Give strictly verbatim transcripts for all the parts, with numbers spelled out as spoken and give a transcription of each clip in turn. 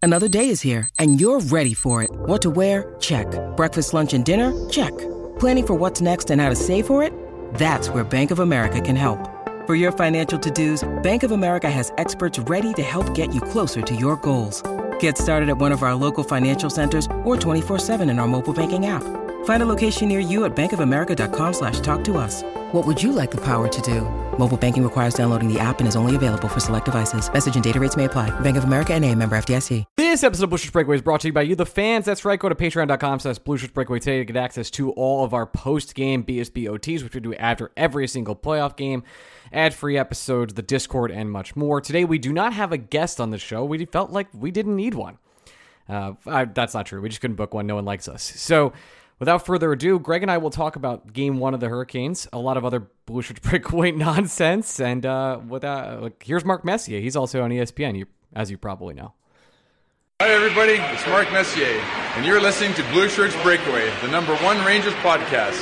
Another day is here, and you're ready for it. What to wear? Check. Breakfast, lunch, and dinner? Check. Planning for what's next and how to save for it? That's where Bank of America can help. For your financial to-dos, Bank of America has experts ready to help get you closer to your goals. Get started at one of our local financial centers or twenty-four seven in our mobile banking app. Find a location near you at bankofamerica.com slash talk to us. What would you like the power to do? Mobile banking requires downloading the app and is only available for select devices. Message and data rates may apply. Bank of America N A, member F D I C. This episode of Blue Shirts Breakaway is brought to you by you, the fans. That's right. Go to patreon.com slash Blue Shirts Breakaway today to get access to all of our post-game B S B O Ts, which we do after every single playoff game, ad-free episodes, the Discord, and much more. Today, we do not have a guest on the show. We felt like we didn't need one. Uh, I, that's not true. We just couldn't book one. No one likes us. So, without further ado, Greg and I will talk about game one of the Hurricanes, a lot of other Blue Shirts Breakaway nonsense, and uh, without, like, here's Mark Messier. He's also on E S P N, you, as you probably know. Hi, everybody. It's Mark Messier, and you're listening to Blue Shirts Breakaway, the number one Rangers podcast.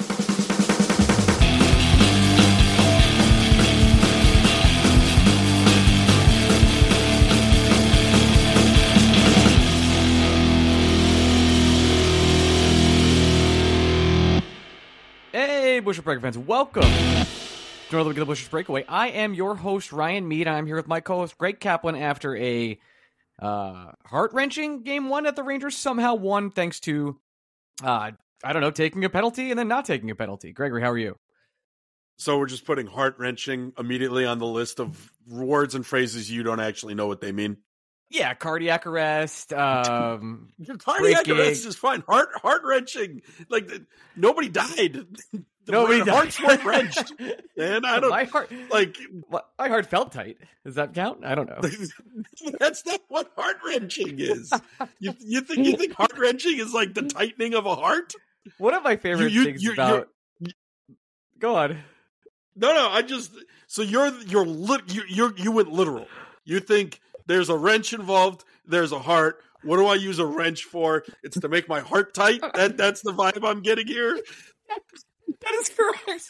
Hey, Blue Shirts Breakaway fans, welcome to another week of the Blue Shirts Breakaway. I am your host, Ryan Mead. I'm here with my co-host, Greg Kaplan, after a uh, heart-wrenching game one that the Rangers somehow won thanks to, uh, I don't know, taking a penalty and then not taking a penalty. Gregory, how are you? So we're just putting heart-wrenching immediately on the list of words and phrases you don't actually know what they mean? Yeah, cardiac arrest. Um, cardiac arrest is fine. Heart heart wrenching. Like nobody died. Nobody died. Hearts weren't wrenched. And I don't my heart. Like my heart felt tight. Does that count? I don't know. That's not what heart wrenching is. You you think you think heart wrenching is like the tightening of a heart? One of my favorite you, you, things you're, about. You're, Go on. No, no. I just so you're you're lit. You you're, you went literal. You think. There's a wrench involved. There's a heart. What do I use a wrench for? It's to make my heart tight. That that's the vibe I'm getting here. That is correct.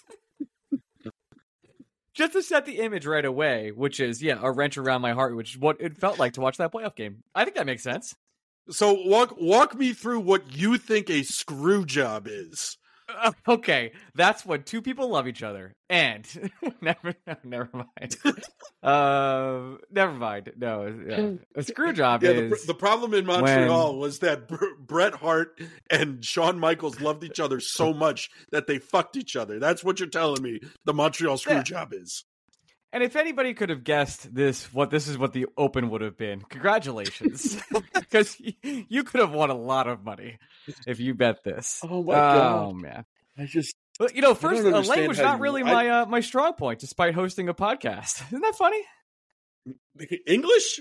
Just to set the image right away, which is, yeah, a wrench around my heart, which is what it felt like to watch that playoff game. I think that makes sense. So walk walk me through what you think a screw job is. Uh, okay, that's when two people love each other, and never, no, never mind. uh, never mind. No, yeah. A screw job yeah, is the, the problem in Montreal when... was that Br- Bret Hart and Shawn Michaels loved each other so much that they fucked each other. That's what you're telling me. The Montreal screw yeah. job is. And if anybody could have guessed this, what this is what the Open would have been, congratulations, because you could have won a lot of money if you bet this. Oh my god! Oh man, I just you know, first uh, language not you, really I, my uh, my strong point, despite hosting a podcast. Isn't that funny? English?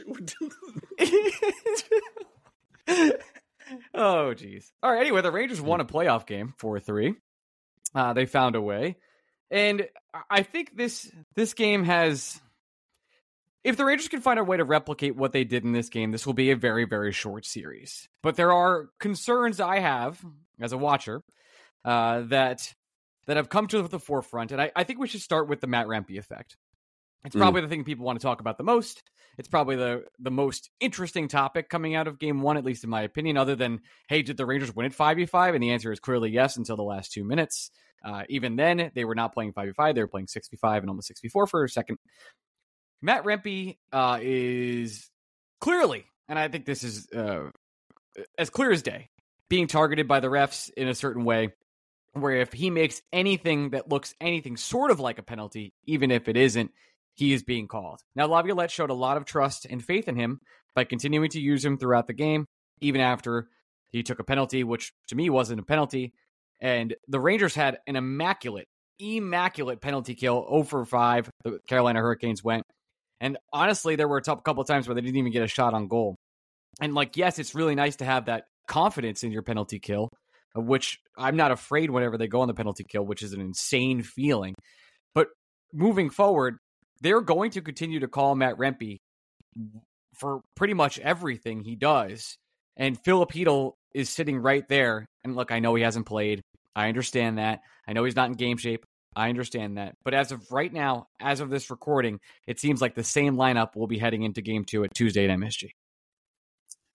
Oh geez. All right. Anyway, the Rangers won a playoff game four three. Uh, they found a way. And I think this this game has, if the Rangers can find a way to replicate what they did in this game, this will be a very, very short series. But there are concerns I have as a watcher uh, that that have come to the forefront. And I, I think we should start with the Matt Rempe effect. It's probably mm. the thing people want to talk about the most. It's probably the, the most interesting topic coming out of game one, at least in my opinion, other than, hey, did the Rangers win it five v five? And the answer is clearly yes until the last two minutes. Uh, even then, they were not playing five v five. They were playing six v five and almost six v four for a second. Matt Rempe uh, is clearly, and I think this is uh, as clear as day, being targeted by the refs in a certain way, where if he makes anything that looks anything sort of like a penalty, even if it isn't, he is being called. Now, Laviolette showed a lot of trust and faith in him by continuing to use him throughout the game, even after he took a penalty, which to me wasn't a penalty. And the Rangers had an immaculate, immaculate penalty kill, zero for five. The Carolina Hurricanes went. And honestly, there were a couple of times where they didn't even get a shot on goal. And like, yes, it's really nice to have that confidence in your penalty kill, which I'm not afraid whenever they go on the penalty kill, which is an insane feeling. But moving forward, they're going to continue to call Matt Rempe for pretty much everything he does. And Filipino is sitting right there. And look, I know he hasn't played. I understand that. I know he's not in game shape. I understand that. But as of right now, as of this recording, it seems like the same lineup will be heading into game two at Tuesday at M S G.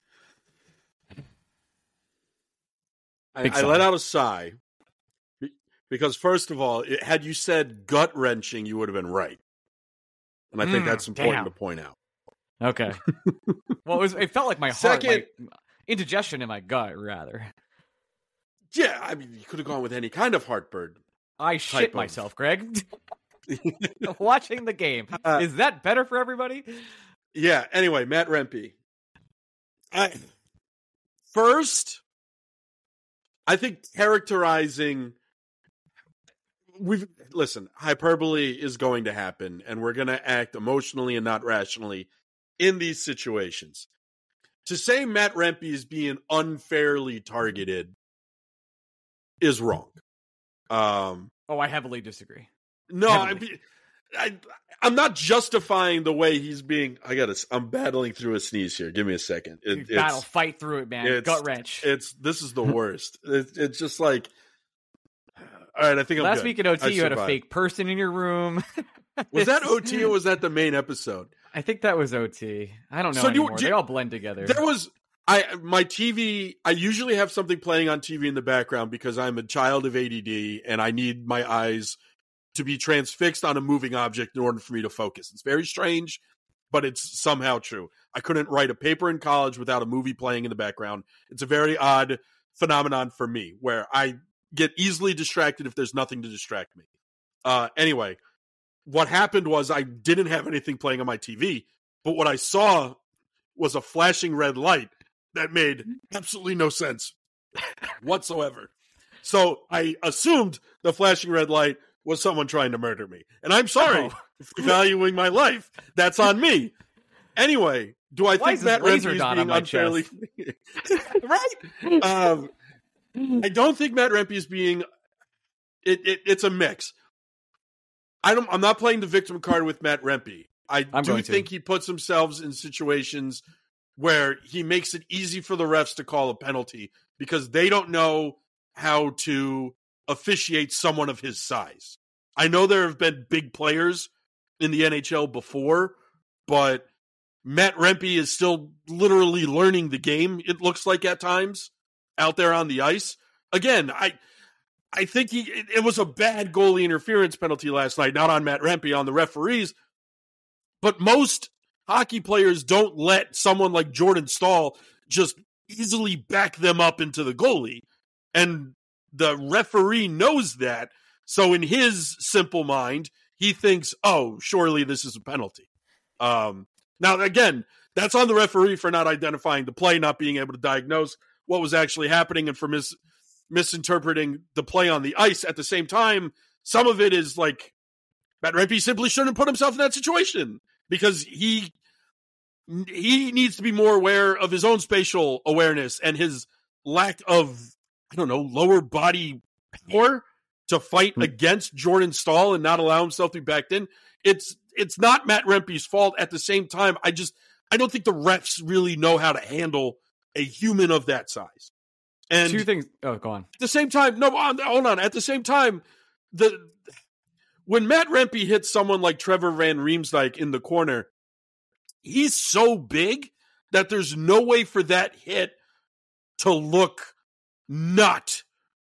I, I let out a sigh because, first of all, it, had you said gut wrenching, you would have been right, and I think Mm, that's important damn. to point out. Okay. Well, it, was, it felt like my heart, Second- my indigestion in my gut, rather. Yeah, I mean, you could have gone with any kind of heartburn. I Type shit of- myself, Greg. Watching the game. Uh, Is that better for everybody? Yeah. Anyway, Matt Rempe. I, first, I think characterizing. We've listen. Hyperbole is going to happen, and we're going to act emotionally and not rationally in these situations. To say Matt Rempe is being unfairly targeted is wrong. Um, Oh, I heavily disagree. no, I, Heavily. mean, I, I'm not justifying the way he's being. I got to. I'm battling through a sneeze here. Give me a second. It, You battle, it's, fight through it, man. it's- Gut wrench. it's this is the worst. it, it's just like. All right, I think I'm Last good. week at O T, I you had a survived. fake person in your room. Was that O T or was that the main episode? I think that was O T. I don't know So do you- anymore. do you- they all blend together. There was I my T V. I usually have something playing on T V in the background because I'm a child of A D D and I need my eyes to be transfixed on a moving object in order for me to focus. It's very strange, but it's somehow true. I couldn't write a paper in college without a movie playing in the background. It's a very odd phenomenon for me where I get easily distracted if there's nothing to distract me. Uh, anyway, what happened was I didn't have anything playing on my T V, but what I saw was a flashing red light that made absolutely no sense whatsoever. So I assumed the flashing red light was someone trying to murder me. And I'm sorry Oh. for valuing my life. That's on me. Anyway, do I Why think is this Matt laser Rempe is dot being on my unfairly right? Um, I don't think Matt Rempe is being. It, it it's a mix. I don't. I'm not playing the victim card with Matt Rempe. I I'm do going to. think he puts himself in situations where he makes it easy for the refs to call a penalty because they don't know how to officiate someone of his size. I know there have been big players in the N H L before, but Matt Rempe is still literally learning the game, it looks like at times, out there on the ice. Again, I I think he it, it was a bad goalie interference penalty last night, not on Matt Rempe, on the referees. But most hockey players don't let someone like Jordan Stahl just easily back them up into the goalie. And the referee knows that. So in his simple mind, he thinks, oh, surely this is a penalty. Um, now, again, that's on the referee for not identifying the play, not being able to diagnose what was actually happening, and for mis- misinterpreting the play on the ice. At the same time, some of it is like, Matt Rempe simply shouldn't put himself in that situation because he he needs to be more aware of his own spatial awareness and his lack of, I don't know, lower body power to fight Hmm. against Jordan Stahl and not allow himself to be backed in. It's it's not Matt Rempe's fault. At the same time, I just I don't think the refs really know how to handle a human of that size. And Two things. Oh, go on. at the same time, no, hold on. At the same time, the when Matt Rempe hits someone like Trevor Van Riemsdyk in the corner, he's so big that there's no way for that hit to look not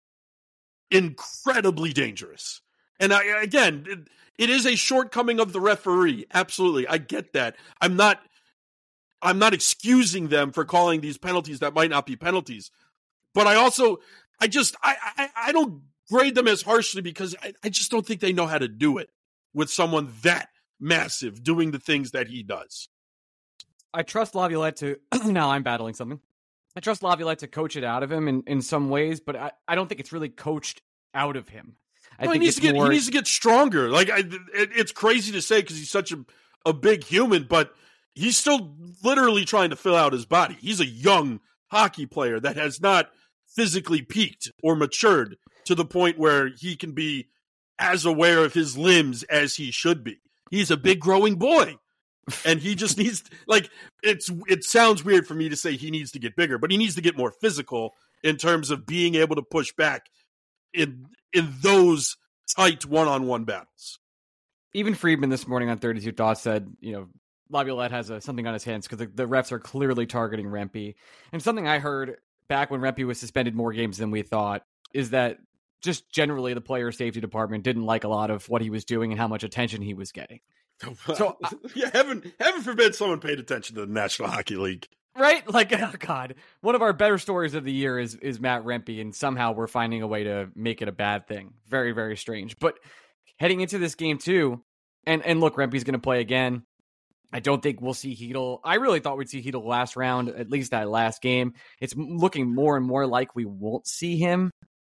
incredibly dangerous. And I, again, it, it is a shortcoming of the referee. Absolutely, I get that. I'm not. I'm not excusing them for calling these penalties that might not be penalties. But I also, I just, I, I, I don't grade them as harshly because I, I just don't think they know how to do it with someone that massive doing the things that he does. I trust Laviolette to. Now I'm battling something. I trust Laviolette to coach it out of him in, in some ways, but I, I don't think it's really coached out of him. I No, think he needs it's to get more. he needs to get stronger. Like I, it, it's crazy to say because he's such a, a big human, but he's still literally trying to fill out his body. He's a young hockey player that has not physically peaked or matured to the point where he can be as aware of his limbs as he should be. He's a big growing boy. And he just needs, like, it's it sounds weird for me to say he needs to get bigger, but he needs to get more physical in terms of being able to push back in in those tight one-on-one battles. Even Friedman this morning on thirty-two Thoughts said, you know, Laviolette has a, something on his hands because the, the refs are clearly targeting Rempe. And something I heard back when Rempe was suspended more games than we thought is that just generally the player safety department didn't like a lot of what he was doing and how much attention he was getting. So uh, yeah, heaven, heaven forbid someone paid attention to the National Hockey League. Right? Like, oh God, one of our better stories of the year is, is Matt Rempe, and somehow we're finding a way to make it a bad thing. Very, very strange. But heading into this game too, and, and look, Rempe's going to play again. I don't think we'll see Chytil. I really thought we'd see Chytil last round, at least that last game. It's looking more and more like we won't see him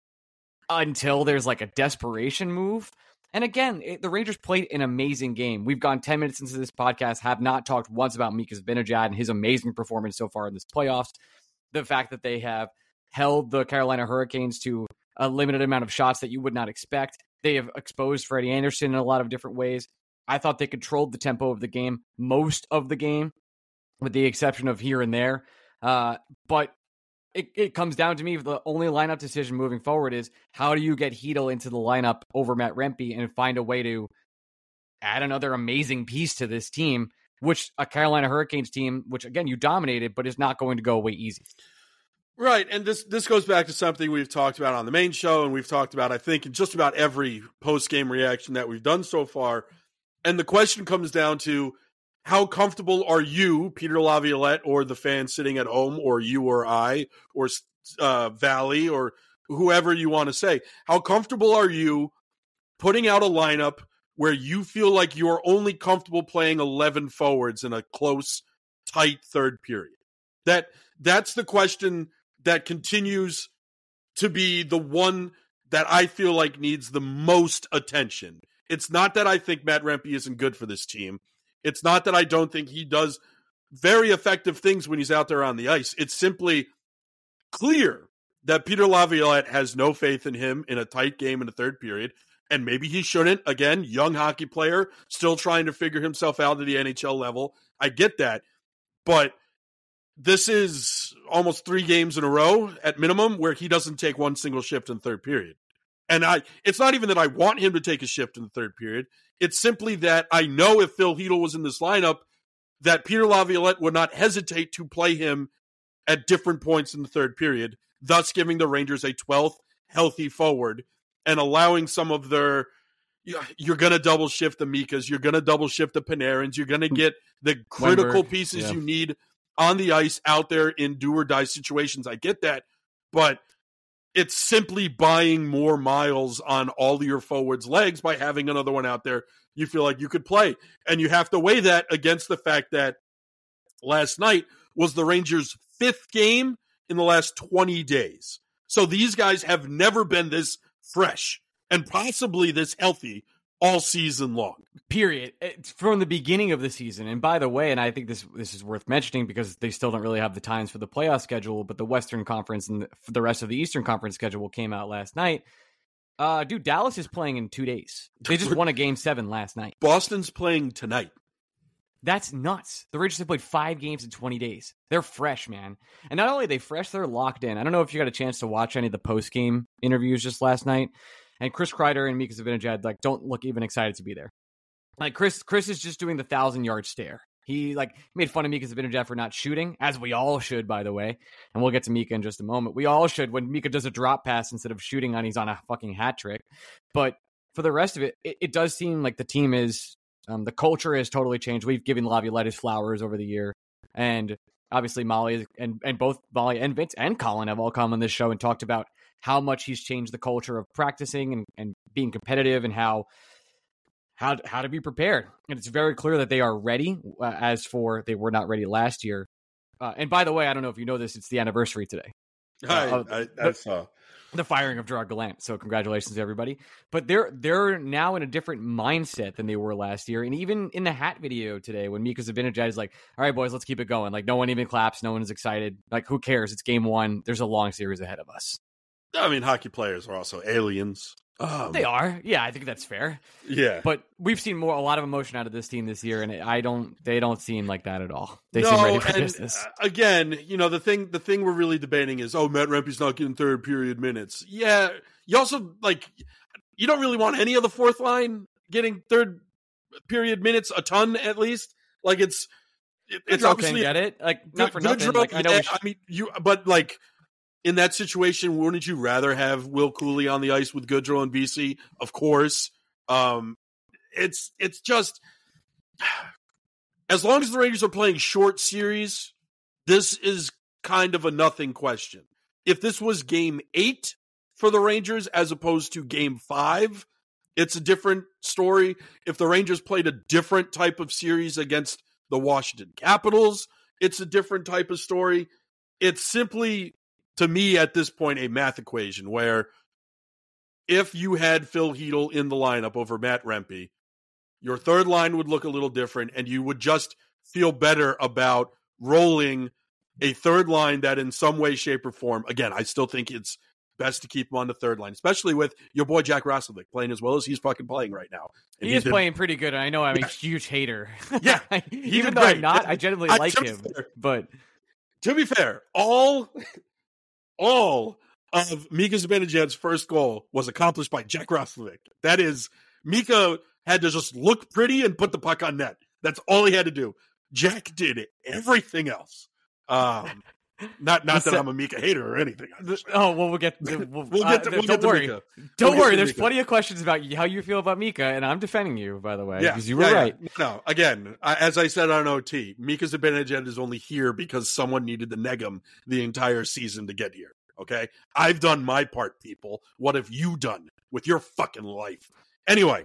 until there's like a desperation move. And again, it, the Rangers played an amazing game. We've gone ten minutes into this podcast, have not talked once about Mika Zibanejad and his amazing performance so far in this playoffs. The fact that they have held the Carolina Hurricanes to a limited amount of shots that you would not expect. They have exposed Freddie Anderson in a lot of different ways. I thought they controlled the tempo of the game most of the game, with the exception of here and there. Uh, but It, it comes down to me, the only lineup decision moving forward is how do you get Chytil into the lineup over Matt Rempe and find a way to add another amazing piece to this team, which a Carolina Hurricanes team, which again, you dominated, but is not going to go away easy. Right, and this this goes back to something we've talked about on the main show, and we've talked about, I think, in just about every post-game reaction that we've done so far. And the question comes down to, how comfortable are you, Peter Laviolette, or the fan sitting at home, or you or I, or uh, Valley, or whoever you want to say? How comfortable are you putting out a lineup where you feel like you're only comfortable playing eleven forwards in a close, tight third period? That that's the question that continues to be the one that I feel like needs the most attention. It's not that I think Matt Rempe isn't good for this team. It's not that I don't think he does very effective things when he's out there on the ice. It's simply clear that Peter Laviolette has no faith in him in a tight game in the third period, and maybe he shouldn't. Again, young hockey player, still trying to figure himself out at the N H L level. I get that. But this is almost three games in a row at minimum where he doesn't take one single shift in the third period. And I, it's not even that I want him to take a shift in the third period. It's simply that I know if Phil Chytil was in this lineup, that Peter Laviolette would not hesitate to play him at different points in the third period, thus giving the Rangers a twelfth healthy forward and allowing some of their, you're going to double shift the Mikas, you're going to double shift the Panarins, you're going to get the critical Weinberg, pieces yeah. you need on the ice out there in do or die situations. I get that, but it's simply buying more miles on all of your forwards' legs by having another one out there you feel like you could play. And you have to weigh that against the fact that last night was the Rangers' fifth game in the last twenty days. So these guys have never been this fresh and possibly this healthy all season long. Period. It's from the beginning of the season. And by the way, and I think this this is worth mentioning because they still don't really have the times for the playoff schedule, but the Western Conference and the rest of the Eastern Conference schedule came out last night. Uh, dude, Dallas is playing in two days. They just won a game seven last night. Boston's playing tonight. That's nuts. The Rangers have played five games in twenty days. They're fresh, man. And not only are they fresh, they're locked in. I don't know if you got a chance to watch any of the post-game interviews just last night. And Chris Kreider and Mika Zibanejad, like, don't look even excited to be there. Like, Chris Chris is just doing the thousand-yard stare. He, like, made fun of Mika Zibanejad for not shooting, as we all should, by the way. And we'll get to Mika in just a moment. We all should when Mika does a drop pass instead of shooting on, he's on a fucking hat trick. But for the rest of it, it, it does seem like the team is, um, the culture has totally changed. We've given Laviolette his flowers over the year. And obviously Molly and, and both Molly and Vince and Colin have all come on this show and talked about how much he's changed the culture of practicing and, and being competitive and how, how, how to be prepared. And it's very clear that they are ready, uh, as for they were not ready last year. Uh, and by the way, I don't know if you know this, it's the anniversary today. I, Uh, I, I saw. The firing of Gerard Gallant. So congratulations to everybody. But they're they're now in a different mindset than they were last year. And even in the hat video today, when Mika Zibanejad is like, all right, boys, let's keep it going. Like, no one even claps. No one is excited. Like, who cares? It's game one. There's a long series ahead of us. I mean, hockey players are also aliens. Um, They are. Yeah, I think that's fair. Yeah. But we've seen more, a lot of emotion out of this team this year, and I don't, they don't seem like that at all. They no, seem ready for and, business. uh, again, you know, the thing, the thing we're really debating is, oh, Matt Rempe's not getting third period minutes. Yeah. You also, like, you don't really want any of the fourth line getting third period minutes, a ton at least. Like, it's, it, it's Goodrow obviously can get it. Like, not for Good- nothing. Goodrow, Like, I know yeah, we should, I mean, you, but like, in that situation, wouldn't you rather have Will Cooley on the ice with Goodrow and B C? Of course. Um, it's it's just as long as the Rangers are playing short series, this is kind of a nothing question. If this was game eight for the Rangers as opposed to game five, it's a different story. If the Rangers played a different type of series against the Washington Capitals, it's a different type of story. It's simply, to me at this point, a math equation where if you had Phil Hedl in the lineup over Matt Rempe, your third line would look a little different, and you would just feel better about rolling a third line that in some way, shape, or form, again, I still think it's best to keep him on the third line, especially with your boy Jack Roslovic playing as well as he's fucking playing right now. And he is been, playing pretty good. I know I'm yeah. a huge hater. Yeah. Even though great. I'm not, I genuinely I, like him. Fair, but to be fair, all, all of Mika Zibanejad's first goal was accomplished by Jack Roslovic. That is, Mika had to just look pretty and put the puck on net. That's all he had to do. Jack did everything else. Um, not not that I'm a Mika hater or anything. Oh well, we'll get we'll, we'll get to, uh, we'll don't get to worry. Mika. Don't we'll worry. There's Mika. plenty of questions about how you feel about Mika, and I'm defending you, by the way, yeah, because you were yeah, right. Yeah. No, again, I, as I said on O T, Mika Zibanejad is only here because someone needed to neg him the entire season to get here. Okay, I've done my part, people. What have you done with your fucking life? Anyway,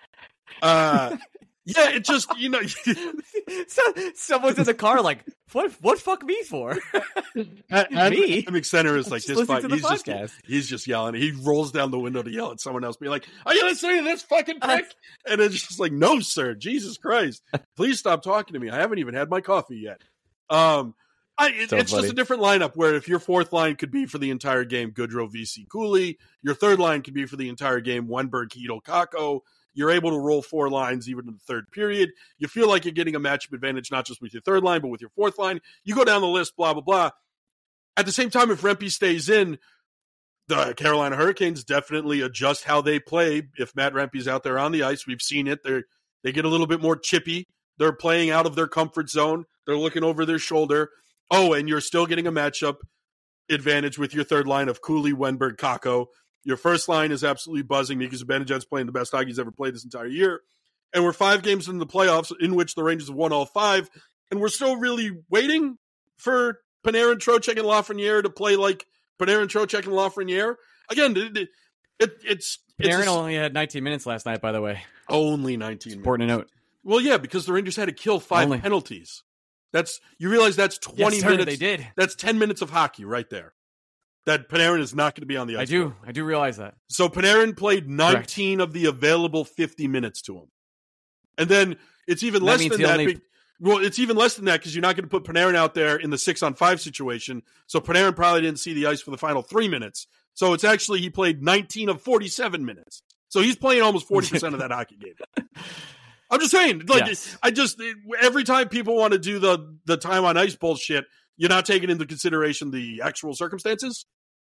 uh. Yeah, it just, you know. so, someone's in the car like, what What fuck me for? and, me? Mick Center is like, this fuck, he's, just, he's just yelling. He rolls down the window to yell at someone else, be like, are you listening to this fucking prick? And it's just like, no, sir, Jesus Christ. Please stop talking to me. I haven't even had my coffee yet. Um, I, it, so it's funny. Just a different lineup where if your fourth line could be for the entire game, Goodrow, V C, Cooley, your third line could be for the entire game, Wenberg, Hedl, Kakko. You're able to roll four lines even in the third period. You feel like you're getting a matchup advantage, not just with your third line, but with your fourth line. You go down the list, blah, blah, blah. At the same time, if Rempe stays in, the Carolina Hurricanes definitely adjust how they play. If Matt Rempe's out there on the ice, we've seen it. They they get a little bit more chippy. They're playing out of their comfort zone. They're looking over their shoulder. Oh, and you're still getting a matchup advantage with your third line of Cooley, Wenberg, Kakko. Your first line is absolutely buzzing because Zibanejad's playing the best hockey he's ever played this entire year. And we're five games into the playoffs in which the Rangers have won all five. And we're still really waiting for Panarin, Trocheck, and Lafreniere to play like Panarin, Trocheck, and Lafreniere. Again, it, it, it, it's... Panarin it's a, only had nineteen minutes last night, by the way. Only nineteen it's important minutes. to note. Well, yeah, because the Rangers had to kill five only. penalties. That's You realize that's twenty yes, sir, minutes. They did. That's ten minutes of hockey right there. That Panarin is not going to be on the ice. I do. Board. I do realize that. So Panarin played nineteen Correct. of the available fifty minutes to him. And then it's even less than that. Only... Be- well, it's even less than that because you're not going to put Panarin out there in the six on five situation. So Panarin probably didn't see the ice for the final three minutes. So it's actually he played nineteen of forty-seven minutes. So he's playing almost forty percent of that hockey game. I'm just saying, like, yes. I just, every time people want to do the, the time on ice bullshit, you're not taking into consideration the actual circumstances.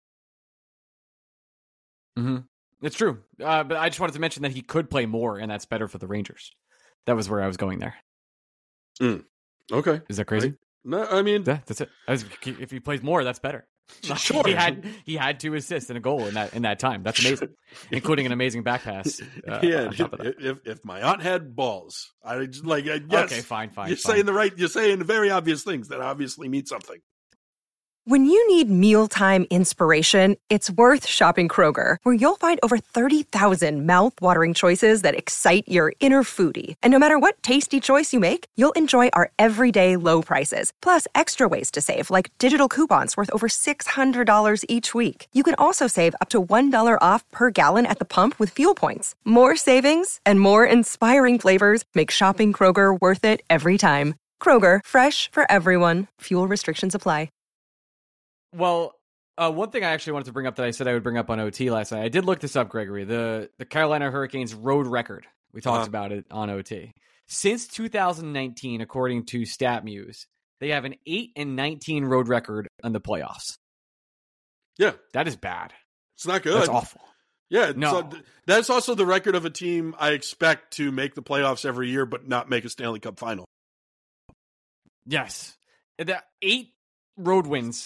Mm-hmm. It's true. Uh, but I just wanted to mention that he could play more, and that's better for the Rangers. That was where I was going there. Mm. Okay. Is that crazy? Right. No, I mean... Yeah, that's it. Was, if he plays more, that's better. Sure. he had he had two assists and a goal in that in that time. That's amazing, including an amazing back pass. Uh, yeah, if if my aunt had balls, I just like I, yes. Okay, fine, fine. You're fine. saying the right. You're saying the very obvious things that obviously mean something. When you need mealtime inspiration, it's worth shopping Kroger, where you'll find over thirty thousand mouth-watering choices that excite your inner foodie. And no matter what tasty choice you make, you'll enjoy our everyday low prices, plus extra ways to save, like digital coupons worth over six hundred dollars each week. You can also save up to one dollar off per gallon at the pump with fuel points. More savings and more inspiring flavors make shopping Kroger worth it every time. Kroger, fresh for everyone. Fuel restrictions apply. Well, uh, one thing I actually wanted to bring up that I said I would bring up on O T last night. I did look this up, Gregory. The the Carolina Hurricanes road record. We talked uh-huh. about it on O T. Since two thousand nineteen, according to StatMuse, they have an eight and nineteen road record in the playoffs. Yeah. That is bad. It's not good. That's awful. Yeah. No. So that's also the record of a team I expect to make the playoffs every year, but not make a Stanley Cup final. Yes. The eight road wins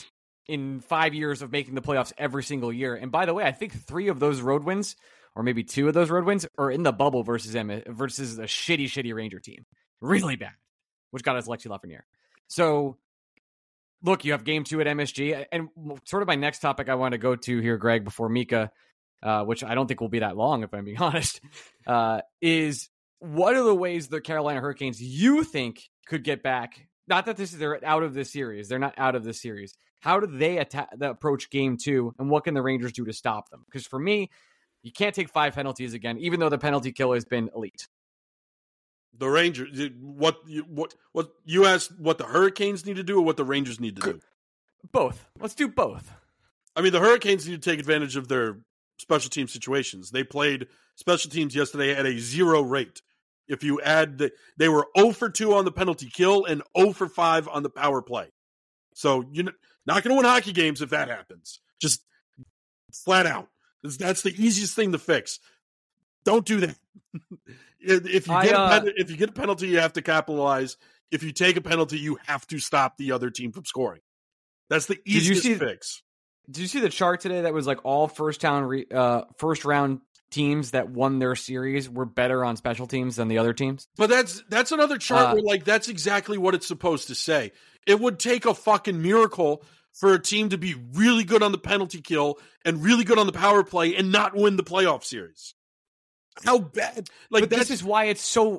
in five years of making the playoffs every single year. And by the way, I think three of those road wins, or maybe two of those road wins, are in the bubble versus M- versus a shitty, shitty Ranger team. Really bad, which got us Lexi Lafreniere. So, look, you have game two at M S G. And sort of my next topic I want to go to here, Greg, before Mika, uh, which I don't think will be that long, if I'm being honest, uh, is what are the ways the Carolina Hurricanes you think could get back? Not that this is they're out of this series. They're not out of this series. How do they attack, the approach game two, and what can the Rangers do to stop them? Because for me, you can't take five penalties again, even though the penalty kill has been elite. The Rangers, what you what what you asked, what the Hurricanes need to do, or what the Rangers need to do? Both. Let's do both. I mean, the Hurricanes need to take advantage of their special team situations. They played special teams yesterday at a zero rate. If you add the, they were zero for two on the penalty kill and zero for five on the power play. So you're not going to win hockey games if that happens. Just flat out. That's the easiest thing to fix. Don't do that. If you get I, uh, a pen, if you get a penalty, you have to capitalize. If you take a penalty, you have to stop the other team from scoring. That's the easiest did you see, fix. Did you see the chart today that was like all first round uh, first round teams that won their series were better on special teams than the other teams? But that's that's another chart uh, where like that's exactly what it's supposed to say. It would take a fucking miracle for a team to be really good on the penalty kill and really good on the power play and not win the playoff series. How bad? Like but this is why it's so.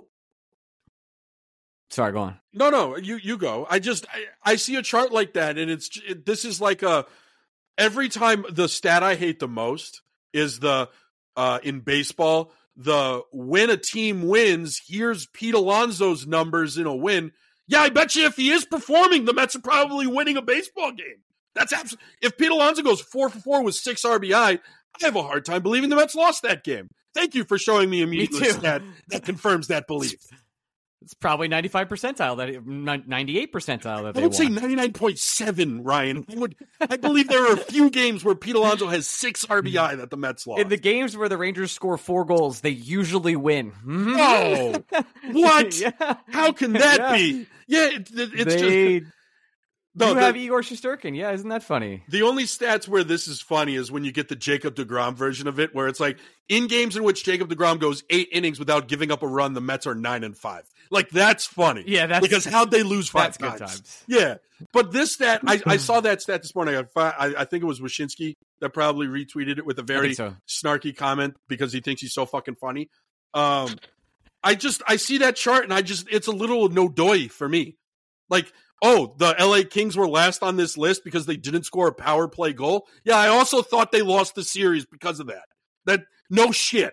Sorry, go on. No, no, you you go. I just I, I see a chart like that, and it's it, this is like a every time the stat I hate the most is the uh, in baseball the when a team wins. Here's Pete Alonso's numbers in a win. Yeah, I bet you if he is performing, the Mets are probably winning a baseball game. That's absolutely. If Pete Alonso goes four for four with six R B I, I have a hard time believing the Mets lost that game. Thank you for showing me immediately me stat that confirms that belief. It's probably ninety-five percentile, that ninety-eight percentile that they I would won. say ninety-nine point seven, Ryan. I would. I believe there are a few games where Pete Alonso has six R B I that the Mets lost. In the games where the Rangers score four goals, they usually win. Oh, what? Yeah. How can that yeah. be? Yeah, it, it, it's they, just. No, you the, have Igor Shesterkin. Yeah, isn't that funny? The only stats where this is funny is when you get the Jacob deGrom version of it, where it's like, in games in which Jacob deGrom goes eight innings without giving up a run, the Mets are nine and five. Like, that's funny. Yeah, that's because how'd they lose five that's times? Good times? Yeah, but this stat, I, I saw that stat this morning. I, I think it was Wyshynski that probably retweeted it with a very so. snarky comment because he thinks he's so fucking funny. Um, I just I see that chart and I just it's a little no doy for me. Like, oh, the L A Kings were last on this list because they didn't score a power play goal. Yeah, I also thought they lost the series because of that. That no shit.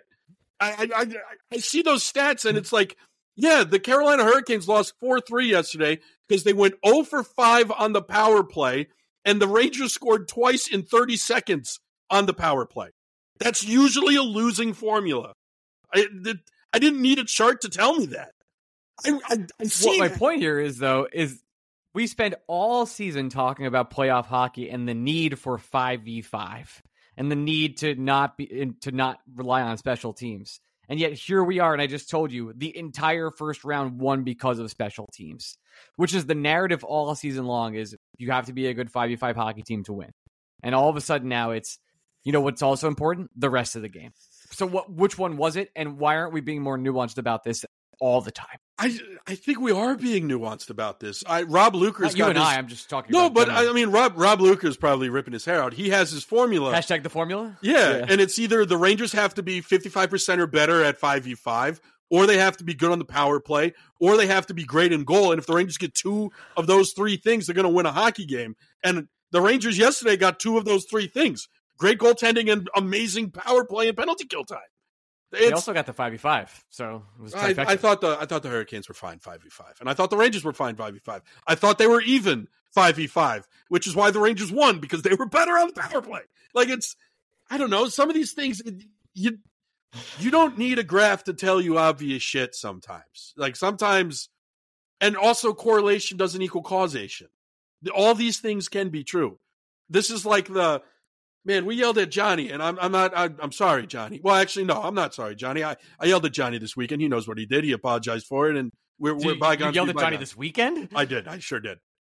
I I I, I see those stats and it's like, yeah, the Carolina Hurricanes lost four three yesterday because they went zero for five on the power play, and the Rangers scored twice in thirty seconds on the power play. That's usually a losing formula. I I didn't need a chart to tell me that. I, I, I see what my that. point here is, though, is we spend all season talking about playoff hockey and the need for five v five and the need to not be to not rely on special teams. And yet here we are, and I just told you, the entire first round won because of special teams, which is the narrative all season long is you have to be a good five v five hockey team to win. And all of a sudden now it's, you know what's also important? The rest of the game. So what? Which one was it, and why aren't we being more nuanced about this all the time? I I think we are being nuanced about this. I Rob Luker's Not you got and his, I. I'm just talking. No, about but general. I mean Rob Rob Luker's probably ripping his hair out. He has his formula. Hashtag the formula. Yeah, yeah, and it's either the Rangers have to be fifty-five percent or better at five v five, or they have to be good on the power play, or they have to be great in goal. And if the Rangers get two of those three things, they're going to win a hockey game. And the Rangers yesterday got two of those three things: great goaltending and amazing power play and penalty kill time. They also got the five v five, so it was I, I thought the I thought the Hurricanes were fine five v five, and I thought the Rangers were fine five v five. I thought they were even five v five, which is why the Rangers won because they were better on the power play. Like it's, I don't know, some of these things you you don't need a graph to tell you obvious shit sometimes. Like sometimes, and also correlation doesn't equal causation. All these things can be true. This is like the. Man, we yelled at Johnny, and I'm I'm not I, I'm sorry, Johnny. Well, actually, no, I'm not sorry, Johnny. I, I yelled at Johnny this weekend. He knows what he did. He apologized for it, and we're so we're bygones. You yelled at Johnny bygones. this weekend? I did. I sure did.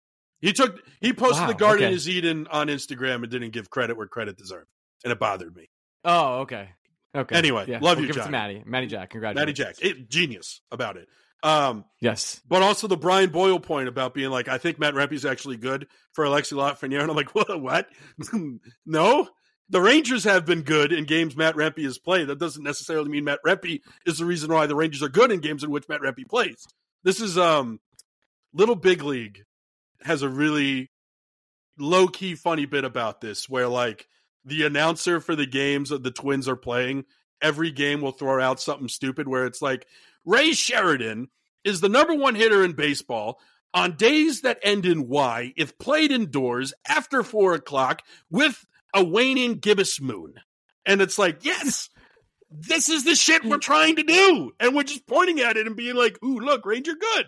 He took he posted Wow, the Garden okay. is Eden on Instagram and didn't give credit where credit deserved, and it bothered me. Oh, okay. Okay. Anyway, yeah. love we'll you, give it Johnny. to Maddie. Maddie Jack, Matty congratulations. Jack, it, genius about it. Um, Yes. but also the Brian Boyle point about being like, I think Matt Rempe's actually good for Alexi Lafreniere, and I'm like, what? What? No, the Rangers have been good in games Matt Rempe has played. That doesn't necessarily mean Matt Rempe is the reason why the Rangers are good in games in which Matt Rempe plays. This is um, Little Big League has a really low key funny bit about this, where like the announcer for the games that the Twins are playing, every game will throw out something stupid where it's like, Ray Sheridan is the number one hitter in baseball on days that end in Y if played indoors after four o'clock with a waning gibbous moon. And it's like, yes, this is the shit we're trying to do. And we're just pointing at it and being like, ooh, look, Ranger good.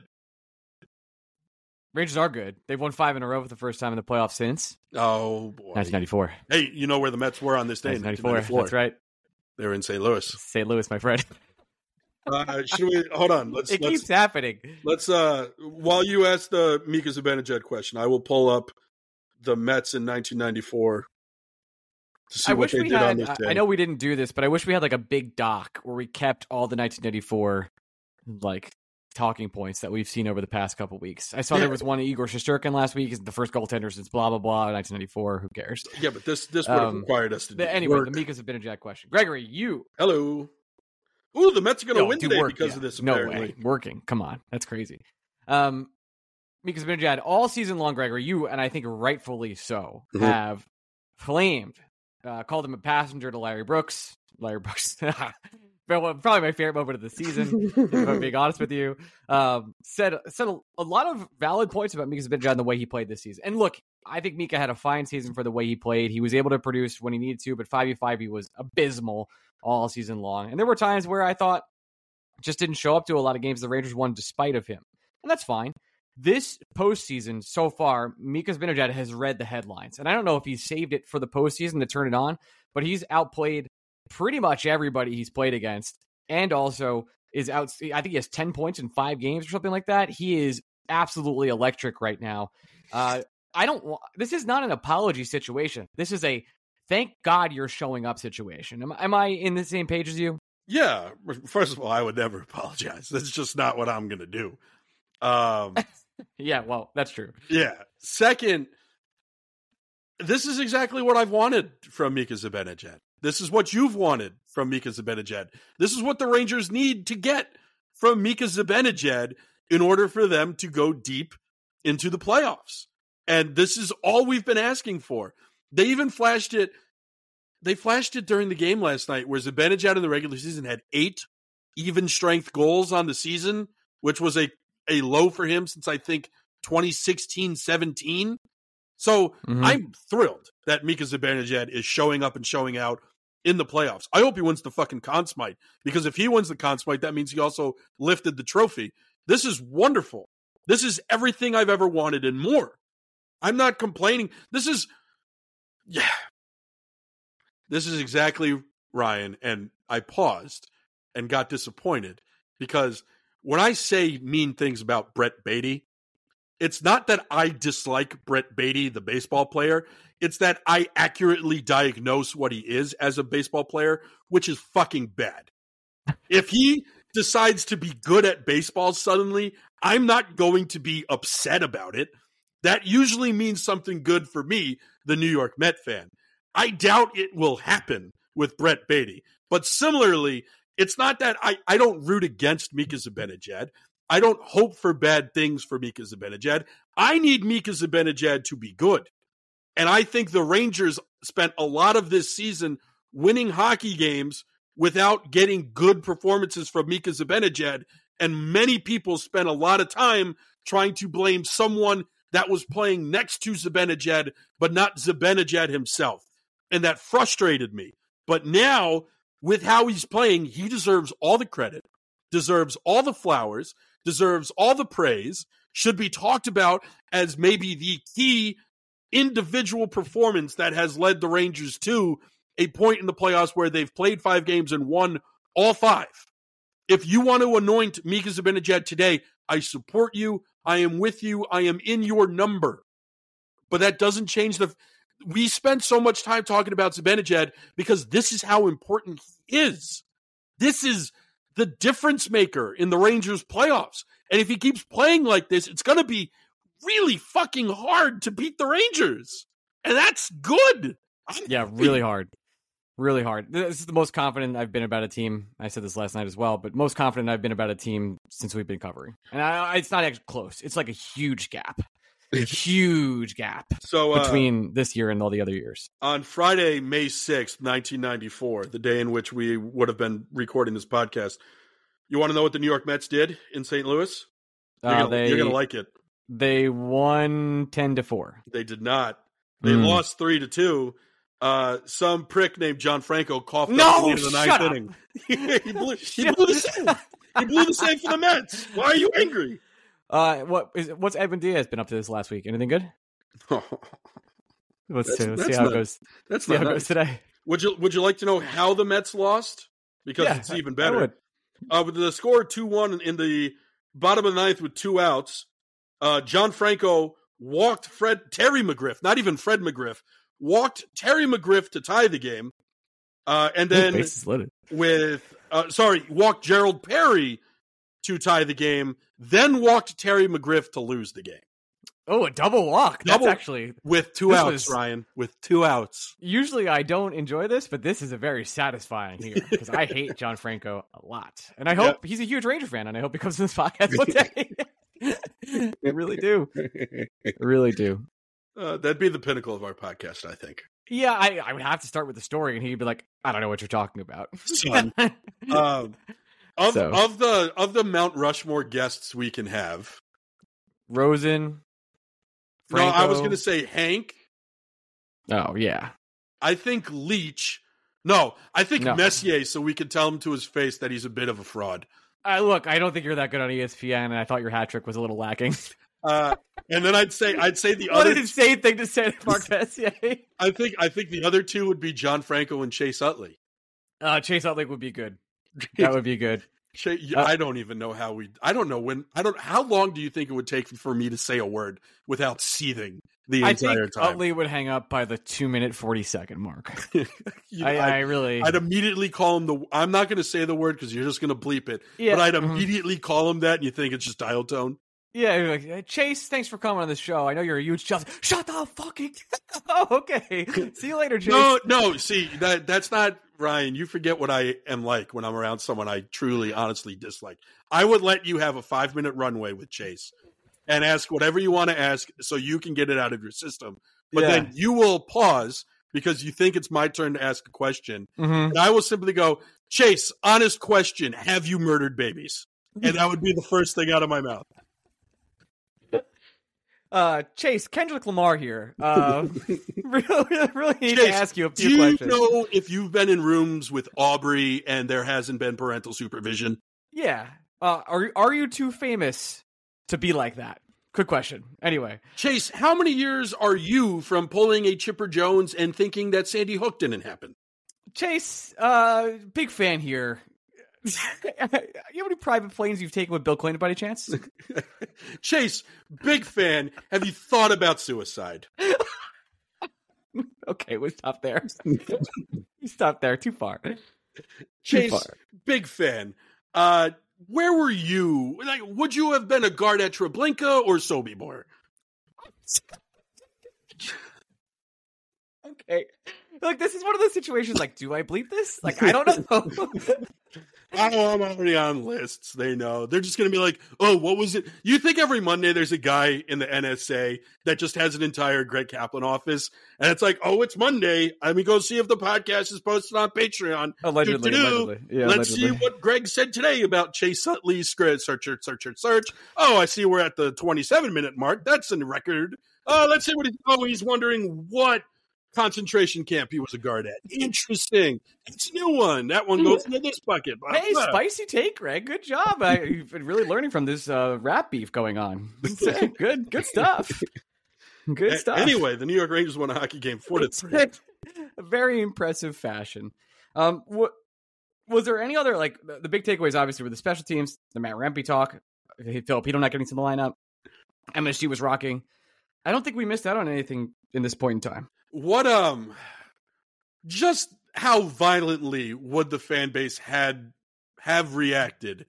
Rangers are good. They've won five in a row for the first time in the playoffs since Oh, boy. nineteen ninety-four. Hey, you know where the Mets were on this day in nineteen ninety-four. nineteen ninety-four. That's right. They were in Saint Louis. Saint Louis, my friend. Uh, should we hold on? Let's It let's keeps happening. let's uh while you ask the Mika Zibanejad question, I will pull up the Mets in nineteen ninety-four to see I what wish they we did on had. this I- day. I know we didn't do this, but I wish we had like a big doc where we kept all the nineteen ninety-four like talking points that we've seen over the past couple weeks. I saw Yeah. there was one Igor Shesterkin last week. Is the first goaltender since blah blah blah. nineteen ninety-four. Who cares? Yeah, but this this would have Um, required us to do The, anyway, work. the Mika Zibanejad question. Gregory, you Hello. Ooh, the Mets are going to No, win do today work, because yeah. of this. No Apparently, way. Working. Come on. That's crazy. Um, Mika Zibanejad, all season long, Gregory, you, and I think rightfully so, Mhm. have flamed, uh, called him a passenger to Larry Brooks. Larry Brooks. Probably my favorite moment of the season, if I'm being honest with you. Um, said said a, a lot of valid points about Mika Zibanejad and the way he played this season. And look, I think Mika had a fine season for the way he played. He was able to produce when he needed to, but five v five he was abysmal all season long. And there were times where I thought just didn't show up to a lot of games the Rangers won despite of him. And that's fine. This postseason so far, Mika Zibanejad has read the headlines. And I don't know if he's saved it for the postseason to turn it on, but he's outplayed pretty much everybody he's played against. And also is out. I think he has ten points in five games or something like that. He is absolutely electric right now. Uh, I don't want, this is not an apology situation. This is a thank God you're showing up situation. Am, am I in the same page as you? yeah. First of all, I would never apologize. That's just not what I'm going to do. Um, Yeah, well, that's true. yeah. Second, this is exactly what I've wanted from Mika Zibanejad. This is what you've wanted from Mika Zibanejad. This is what the Rangers need to get from Mika Zibanejad in order for them to go deep into the playoffs. And this is all we've been asking for. They even flashed it. They flashed it during the game last night where Zibanejad in the regular season had eight even strength goals on the season, which was a, a low for him since I think twenty sixteen seventeen. So Mhm. I'm thrilled that Mika Zibanejad is showing up and showing out in the playoffs. I hope he wins the fucking Conn Smythe, because if he wins the Conn Smythe, that means he also lifted the trophy. This is wonderful. This is everything I've ever wanted and more. I'm not complaining. This is, yeah. This is exactly Ryan. And I paused and got disappointed because when I say mean things about Brett Beatty, it's not that I dislike Brett Beatty, the baseball player. It's that I accurately diagnose what he is as a baseball player, which is fucking bad. If he decides to be good at baseball suddenly, I'm not going to be upset about it. That usually means something good for me, the New York Met fan. I doubt it will happen with Brett Beatty. But similarly, it's not that I, I don't root against Mika Zibanejad. I don't hope for bad things for Mika Zibanejad. I need Mika Zibanejad to be good. And I think the Rangers spent a lot of this season winning hockey games without getting good performances from Mika Zibanejad. And many people spent a lot of time trying to blame someone that was playing next to Zibanejad, but not Zibanejad himself. And that frustrated me. But now, with how he's playing, he deserves all the credit, deserves all the flowers, deserves all the praise, should be talked about as maybe the key individual performance that has led the Rangers to a point in the playoffs where they've played five games and won all five. If you want to anoint Mika Zibanejad today, I support you. I am with you. I am in your number. but that doesn't change the. We spend so much time talking about Zibanejad because this is how important he is. This is the difference maker in the Rangers playoffs. And if he keeps playing like this, it's going to be really fucking hard to beat the Rangers. And that's good. Yeah, really hard. Really hard. This is the most confident I've been about a team. I said this last night as well, but most confident I've been about a team since we've been covering. And I, it's not actually close. It's like a huge gap. A huge gap so, uh, between this year and all the other years. On Friday, May sixth, nineteen ninety-four, the day in which we would have been recording this podcast, you want to know what the New York Mets did in Saint Louis? You're Uh, gonna, they, you're gonna like it. They won ten to four. They did not. They Mm. lost three to two. Uh, some prick named John Franco coughed No, up at the end of the ninth shut up. inning. he, blew, he blew the save. He blew the save for the Mets. Why are you angry? Uh, what is what's Edwin Diaz been up to this last week? Anything good? Let's That's- see. Let's see that's how not- it goes. That's See how not it nice. goes today. Would you Would you like to know how the Mets lost? Because Yeah, it's even I better. would. Uh, with the score two one in the bottom of the ninth with two outs, uh, John Franco walked Fred Terry McGriff, not even Fred McGriff, walked Terry McGriff to tie the game, uh, and then Bases loaded. with uh, sorry, walked Gerald Perry to tie the game, then walked Terry McGriff to lose the game Oh, a double walk. Double- That's actually with two This outs. was- Ryan, with two outs. usually I don't enjoy this, but this is a very satisfying here because I hate John Franco a lot, and I hope he's a huge Ranger fan, and I hope he comes to this podcast one day. I really do. I really do. Uh, that'd be the pinnacle of our podcast, I think. Yeah, I, I would have to start with the story, and he'd be like, "I don't know what you're talking about." Son. Um, of So. of the of the Mount Rushmore guests we can have. Rosen. No, I was Franco. going to say Hank. Oh yeah. I think Leach. No, I think No. Messier, so we can tell him to his face that he's a bit of a fraud. I look, I don't think you're that good on E S P N, and I thought your hat trick was a little lacking. Uh, and then I'd say I'd say the What other. an insane thing to say to Mark Messier. I think I think the other two would be John Franco and Chase Utley. Uh, Chase Utley would be good. That would be good. Chase, Uh, I don't even know how we. I don't know when. I don't. How long do you think it would take for me to say a word without seething the I entire think time? Utley would hang up by the two minute forty second mark. You know, I, I'd- I really. I'd immediately call him the. I'm not going to say the word because you're just going to bleep it. Yeah, But I'd mhm. immediately call him that, and you think it's just dial tone. Yeah, you're like, "Hey, Chase, thanks for coming on the show. I know you're a huge Chelsea. Shut the fucking. Oh, okay. See you later, Chase. No, no. See that that's not Ryan. You forget what I am like when I'm around someone I truly, honestly dislike. I would let you have a five minute runway with Chase and ask whatever you want to ask, so you can get it out of your system. But Yeah. then you will pause because you think it's my turn to ask a question, Mhm. and I will simply go, Chase, honest question: have you murdered babies? And that would be the first thing out of my mouth. Uh, Chase, Kendrick Lamar here. Uh, really, really need Chase, to ask you a do few you questions. know if you've been in rooms with Aubrey and there hasn't been parental supervision? Yeah. Uh, are are you too famous to be like that? Good question. Anyway, Chase, how many years are you from pulling a Chipper Jones and thinking that Sandy Hook didn't happen? Chase, uh, big fan here. You have any private planes you've taken with Bill Clinton by any chance? Chase, big fan. Have you thought about suicide? Okay, we'll stop there. You stop there. Too far. Chase, far. big fan. Uh, where were you? Like, would you have been a guard at Treblinka or Sobibor? Okay. Like, this is one of those situations, like, do I bleep this? Like, I don't know. Oh, I'm already on lists. They know. They're just going to be like, oh, what was it? You think every Monday there's a guy in the N S A that just has an entire Greg Kaplan office, and it's like, oh, it's Monday. Let me go see if the podcast is posted on Patreon. Allegedly, Doo-doo-doo. allegedly. Yeah, Let's allegedly. see what Greg said today about Chase Utley's script. Search, search, search, search, search. Oh, I see we're at the twenty-seven minute mark. That's a record. Oh, let's see what he's, oh, he's wondering what concentration camp he was a guard at. Interesting. It's a new one. That one goes into this bucket. Blah, Hey, blah. spicy take, Greg. Good job. I, you've been really learning from this uh, rap beef going on. Good, good stuff. Good A- stuff. Anyway, the New York Rangers won a hockey game four to three. A very impressive fashion. Um, what was there any other like the, the big takeaways? Obviously, were the special teams, the Matt Rempe talk, Filipino not getting to the lineup. M S G was rocking. I don't think we missed out on anything in this point in time. What, um, just how violently would the fan base had have reacted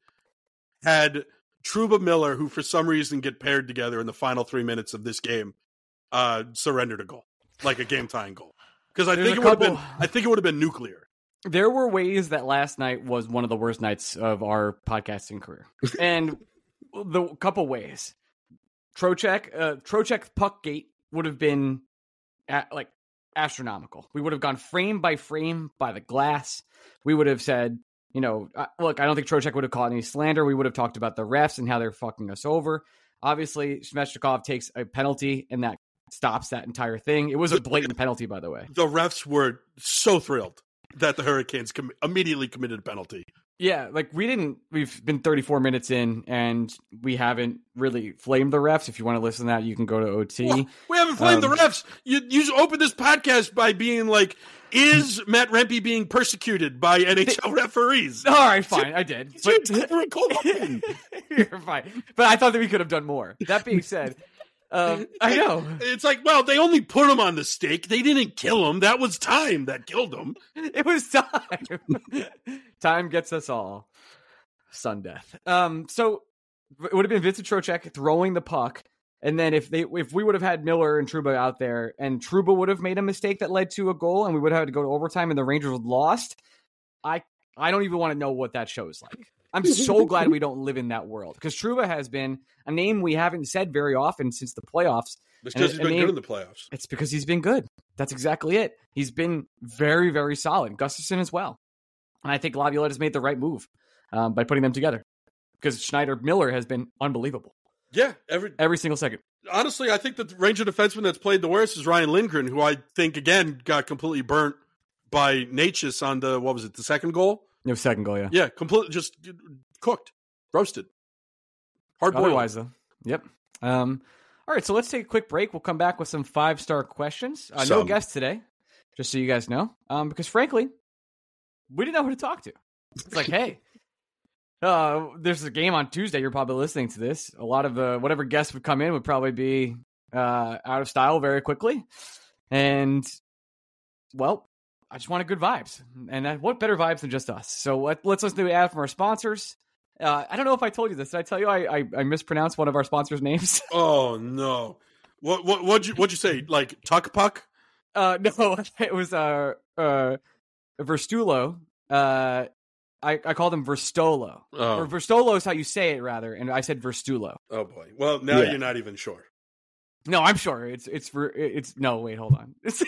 had Trouba Miller, who for some reason get paired together in the final three minutes of this game, uh, surrendered a goal, like a game-tying goal? Because I There's think it a would have couple- been, I think it would have been nuclear. There were ways that last night was one of the worst nights of our podcasting career. And the couple ways. Trocheck, uh, Trocheck puck gate would have been at, like astronomical. We would have gone frame by frame by the glass. We would have said, you know, uh, look, I don't think Trocheck would have caught any slander. We would have talked about the refs and how they're fucking us over. Obviously, Svechnikov takes a penalty and that stops that entire thing. It was a blatant penalty, by the way. The refs were so thrilled that the Hurricanes com- immediately committed a penalty. Yeah, like we didn't, we've been thirty-four minutes in and we haven't really flamed the refs. If you want to listen to that, you can go to O T. Well, we haven't flamed Um, the refs. You, you opened this podcast by being like, is Matt Rempe being persecuted by N H L referees? All right, fine, I did. It's But, your entire colon. you're fine. But I thought that we could have done more. That being said, um, I know. It's like, well, they only put him on the stake. They didn't kill him. That was time that killed him. It was time. Time gets us all. Sun death. Um, so it would have been Vincent Trocheck throwing the puck, and then if they if we would have had Miller and Trouba out there, and Trouba would have made a mistake that led to a goal, and we would have had to go to overtime, and the Rangers would have lost. I I don't even want to know what that shows like. I'm so glad we don't live in that world because Trouba has been a name we haven't said very often since the playoffs. It's And because he's a been name- good in the playoffs. It's because he's been good. That's exactly it. He's been very, very solid. Gustafsson as well. And I think Laviolette has made the right move um, by putting them together because Schneider Miller has been unbelievable Yeah, every every single second. honestly, I think the Ranger defenseman that's played the worst is Ryan Lindgren, who I think again got completely burnt by Natchez on the what was it, the second goal? No second goal, yeah. Yeah, completely just cooked, roasted, hard boiled. Otherwise, though, yep. Um, all right, so let's take a quick break. We'll come back with some five star questions. Uh, no Some. guest today, just so you guys know, um, because frankly, we didn't know who to talk to. It's like, hey, uh, there's a game on Tuesday. You're probably listening to this. A lot of the whatever guests would come in would probably be uh, out of style very quickly, and well, I just wanted good vibes, and uh, what better vibes than just us? So let, let's listen to an ad from our sponsors. Uh, I don't know if I told you this. Did I tell you I, I, I mispronounced one of our sponsors' names? Oh no! What what what'd you what'd you say? Like Tuck Puck? Uh, no, it was uh, uh, Verstulo. Uh, I, I called him Verstolo. Oh. Or Verstolo is how you say it, rather, and I said Verstulo. Oh boy! Well, now Yeah. you're not even sure. No, I'm sure it's it's for it's no. Wait, hold on. It's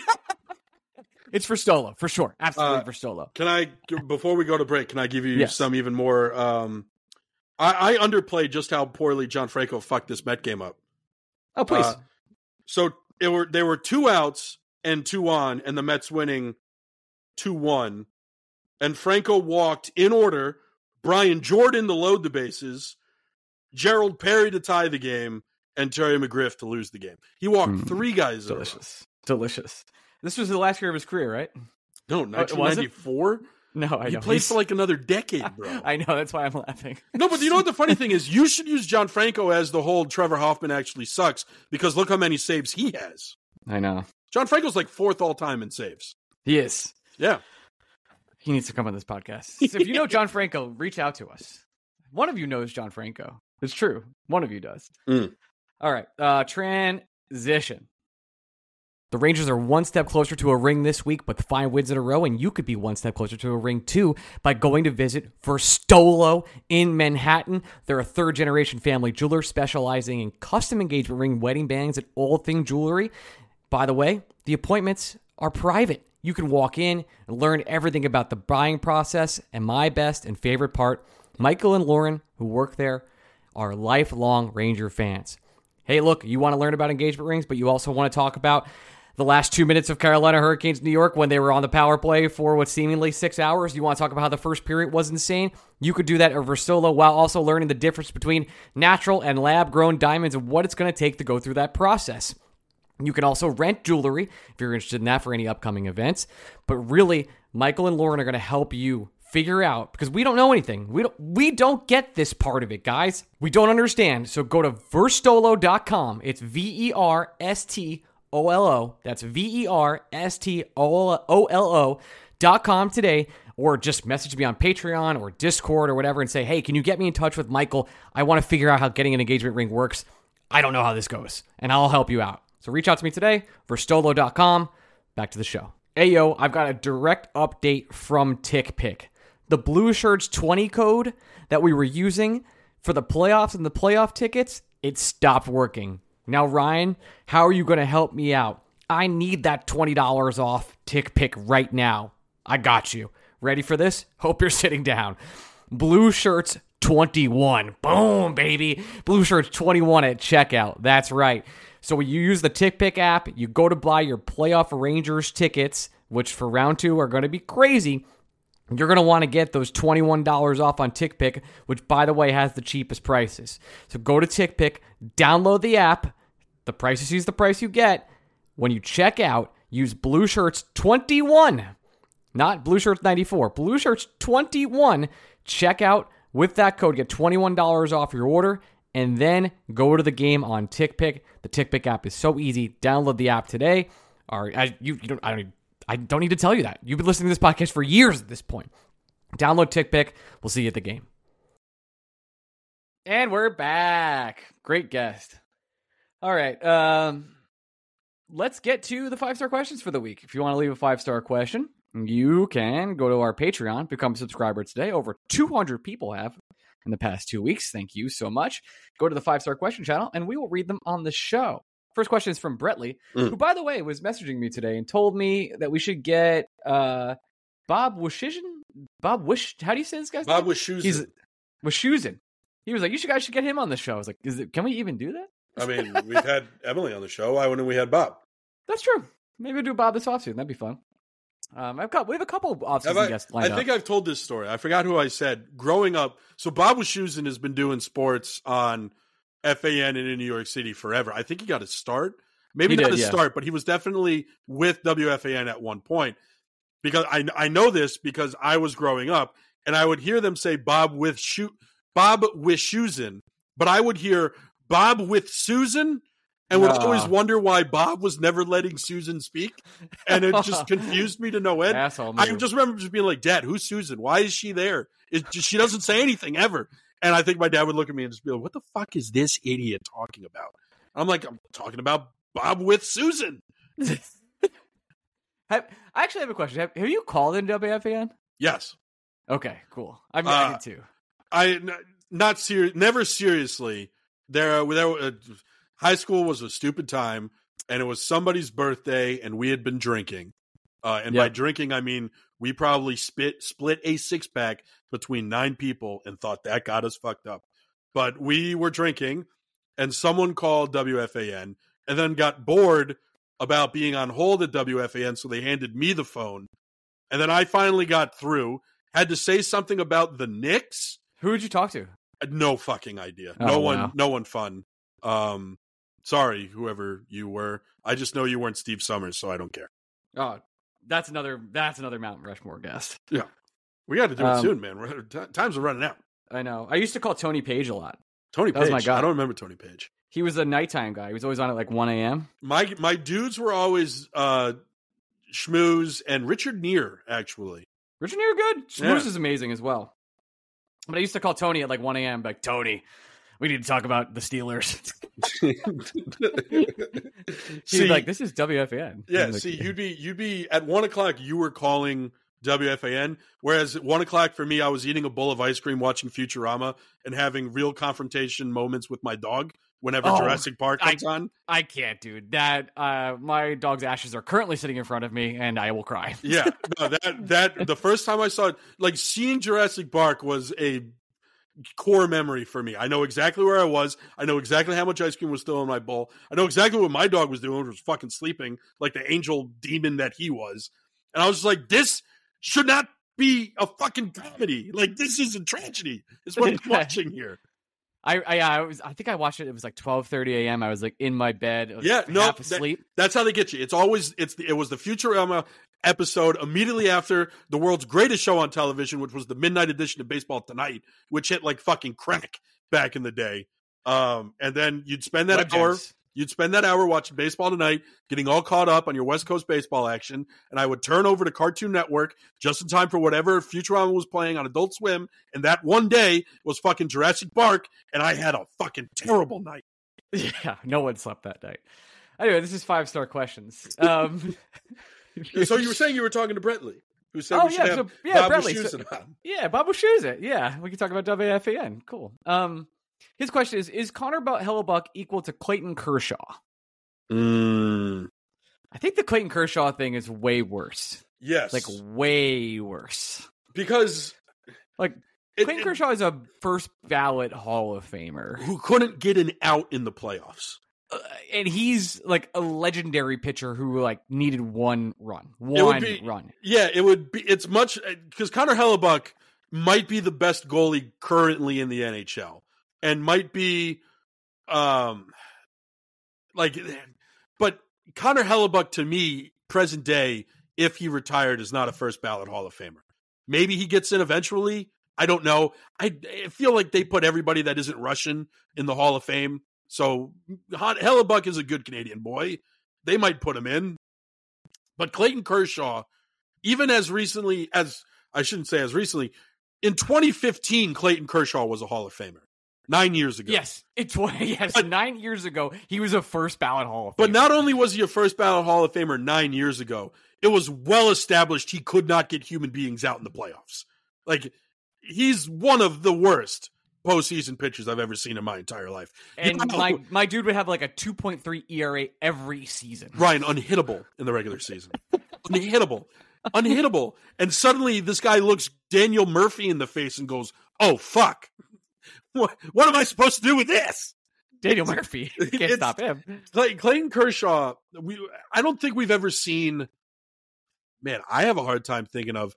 it's Verstolo for sure. Absolutely Uh, Verstolo. Can I before we go to break? Can I give you Yes. some even more? Um, I, I underplayed just how poorly John Franco fucked this Met game up. Oh, please. Uh, so it were there were two outs and two on, and the Mets winning two one. And Franco walked in order: Brian Jordan to load the bases, Gerald Perry to tie the game, and Terry McGriff to lose the game. He walked Mm, three guys. in a row. Delicious, delicious. This was the last year of his career, right? No, Oh, nineteen was it? ninety-four. No, I He know. played He's- for like another decade, bro. I know. That's why I'm laughing. No, but you know what the funny thing is? You should use John Franco as the whole Trevor Hoffman actually sucks because look how many saves he has. I know. John Franco's like fourth all time in saves. He is. Yeah. He needs to come on this podcast. So if you know John Franco, reach out to us. One of you knows John Franco. It's true. One of you does. Mm. All right. Uh, transition. The Rangers are one step closer to a ring this week, but five wins in a row, and you could be one step closer to a ring too by going to visit Verstolo in Manhattan. They're a third-generation family jeweler specializing in custom engagement ring, wedding bands, and all things jewelry. By the way, the appointments are private. You can walk in and learn everything about the buying process, and my best and favorite part, Michael and Lauren, who work there, are lifelong Ranger fans. Hey, look, you want to learn about engagement rings, but you also want to talk about the last two minutes of Carolina Hurricanes New York when they were on the power play for what seemingly six hours. You want to talk about how the first period was insane? You could do that at Verstolo while also learning the difference between natural and lab-grown diamonds and what it's going to take to go through that process. You can also rent jewelry if you're interested in that for any upcoming events. But really, Michael and Lauren are going to help you figure out, because we don't know anything. We don't we don't get this part of it, guys. We don't understand. So go to verstolo dot com. It's V E R S T O L O. That's V E R S T O L O dot com today, or just message me on Patreon or Discord or whatever and say, hey, can you get me in touch with Michael? I want to figure out how getting an engagement ring works. I don't know how this goes, and I'll help you out. So reach out to me today, verstolo dot com. Back to the show. Hey, yo, I've got a direct update from TickPick. The Blue Shirts twenty code that we were using for the playoffs and the playoff tickets, it stopped working. Now, Ryan, how are you going to help me out? I need that twenty dollars off TickPick right now. I got you. Ready for this? Hope you're sitting down. Blue Shirts twenty-one. Boom, baby. Blue Shirts twenty-one at checkout. That's right. So when you use the TickPick app, you go to buy your playoff Rangers tickets, which for round two are going to be crazy. You're going to want to get those twenty-one dollars off on TickPick, which, by the way, has the cheapest prices. So go to TickPick, download the app. The price is the price you get. When you check out, use Blue Shirts twenty-one, not Blue Shirts ninety-four. Blue Shirts twenty-one. Check out with that code. Get twenty-one dollars off your order, and then go to the game on TickPick. The TickPick app is so easy. Download the app today. Or I, you, you don't, I don't need, I don't need to tell you that. You've been listening to this podcast for years at this point. Download TickPick. We'll see you at the game. And we're back. Great guest. All right. Um, let's get to the five-star questions for the week. If you want to leave a five-star question, you can go to our Patreon, become a subscriber today. Over two hundred people have in the past two weeks. Thank you so much. Go to the five-star question channel, and we will read them on the show. First question is from Bretley, mm. who, by the way, was messaging me today and told me that we should get uh, Bob Wishizen. Bob Wish. How do you say this guy's Bob name? Wishizen. He's Wishizen. He was like, you should guys should get him on the show. I was like, is it? Can we even do that? I mean, we've had Emily on the show. Why wouldn't we had Bob? That's true. Maybe we'll do Bob this offseason. That'd be fun. Um, I've got we have a couple of offseason I, guests lined I think up. I've told this story. I forgot who I said. Growing up, so Bob Wishizen has been doing sports on F A N and in New York City forever. I think he got his start. Maybe He not did, his yeah. start, but he was definitely with W F A N at one point. Because I I know this because I was growing up and I would hear them say Bob with shoot Bob Wishizen, but I would hear Bob with Susan and would No. always wonder why Bob was never letting Susan speak, and it just confused me to no end. Asshole I move. just remember just being like, "Dad, who's Susan? Why is she there? It just, she doesn't say anything ever." And I think my dad would look at me and just be like, "What the fuck is this idiot talking about?" I'm like, "I'm talking about Bob with Susan." have, I actually have a question. Have, have you called in W F A N? Yes, Okay, cool. I mean, Uh, I did too. I n- not serious, never seriously. There, there. Uh, high school was a stupid time, and it was somebody's birthday, and we had been drinking. Uh, and by Yep. drinking, I mean we probably spit split a six pack between nine people, and thought that got us fucked up. But we were drinking, and someone called W F A N, and then got bored about being on hold at W F A N, so they handed me the phone, and then I finally got through. Had to say something about the Knicks. Who did you talk to? No fucking idea. Oh, no one, wow. no one fun. Um, sorry, whoever you were. I just know you weren't Steve Summers, so I don't care. Oh, that's another. That's another Mount Rushmore guest. Yeah, we got to do it Um, soon, man. We're, t- times are running out. I know. I used to call Tony Page a lot. Tony That was Page. my guy. I don't remember Tony Page. He was a nighttime guy. He was always on at like one a.m. My my dudes were always uh, Schmooze and Richard Neer, actually. Richard Neer good. Schmooze Yeah. is amazing as well. But I used to call Tony at like one a.m. like, Tony, we need to talk about the Steelers. He's See, like, this is W F A N. Yeah, I'm like, see, you'd be you'd be at one o'clock. You were calling W F A N, whereas at one o'clock for me, I was eating a bowl of ice cream, watching Futurama, and having real confrontation moments with my dog whenever Oh, Jurassic Park I- comes on. I can't, dude. That uh, my dog's ashes are currently sitting in front of me, and I will cry. Yeah, no, that that the first time I saw it, like seeing Jurassic Park was a core memory for me. I know exactly where I was. I know exactly how much ice cream was still in my bowl. I know exactly what my dog was doing, which was fucking sleeping like the angel demon that he was. And I was just like, this should not be a fucking comedy. Like, this is a tragedy. Is what I'm watching here. I, I, I was, I think I watched it. It was like twelve thirty a.m. I was like in my bed. I was Yeah, no, half that, asleep. that's how they get you. It's always, it's the, it was the Futurama episode immediately after the world's greatest show on television, which was the midnight edition of Baseball Tonight, which hit like fucking crack back in the day. Um, and then you'd spend that Web hour, gems. you'd spend that hour watching Baseball Tonight, getting all caught up on your West Coast baseball action. And I would turn over to Cartoon Network just in time for whatever Futurama was playing on Adult Swim. And that one day was fucking Jurassic Park. And I had a fucking terrible night. Yeah, no one slept that night. Anyway, this is five star questions. Um, So you were saying you were talking to Brentley, who said Oh, we should yeah, have so- yeah, Bob Brentley, Wischusen so- on. yeah, Bob will choose it. Yeah, we can talk about W F A N. Cool. Um, his question is: Is Connor Hellebuck equal to Clayton Kershaw? Mm, I think the Clayton Kershaw thing is way worse. yes. Like way worse. because Like it- Clayton it- Kershaw is a first ballot Hall of Famer, who couldn't get an out in the playoffs. uh, and he's like a legendary pitcher who like needed one run, would one be- run. Yeah, it would be. It's much because Connor Hellebuck might be the best goalie currently in the N H L, and might be, um, like, but Connor Hellebuck to me, present day, if he retired, is not a first ballot Hall of Famer. Maybe he gets in eventually. I don't know. I, I feel like they put everybody that isn't Russian in the Hall of Fame. So Hellebuck is a good Canadian boy. They might put him in. But Clayton Kershaw, even as recently as, I shouldn't say as recently, in twenty fifteen, Clayton Kershaw was a Hall of Famer. Nine years ago. Yes, it's yes. But- nine years ago, he was a first ballot Hall of Famer. But not only was he a first ballot Hall of Famer nine years ago, it was well established he could not get human beings out in the playoffs. Like, he's one of the worst postseason pitchers I've ever seen in my entire life. And You know, my, my dude would have like a two point three E R A every season. Ryan, unhittable in the regular season. unhittable. Unhittable. And suddenly this guy looks Daniel Murphy in the face and goes, oh, fuck. What, what am I supposed to do with this? Daniel Murphy. Can't It's- stop him. Clay, Clayton Kershaw, we I don't think we've ever seen. Man, I have a hard time thinking of.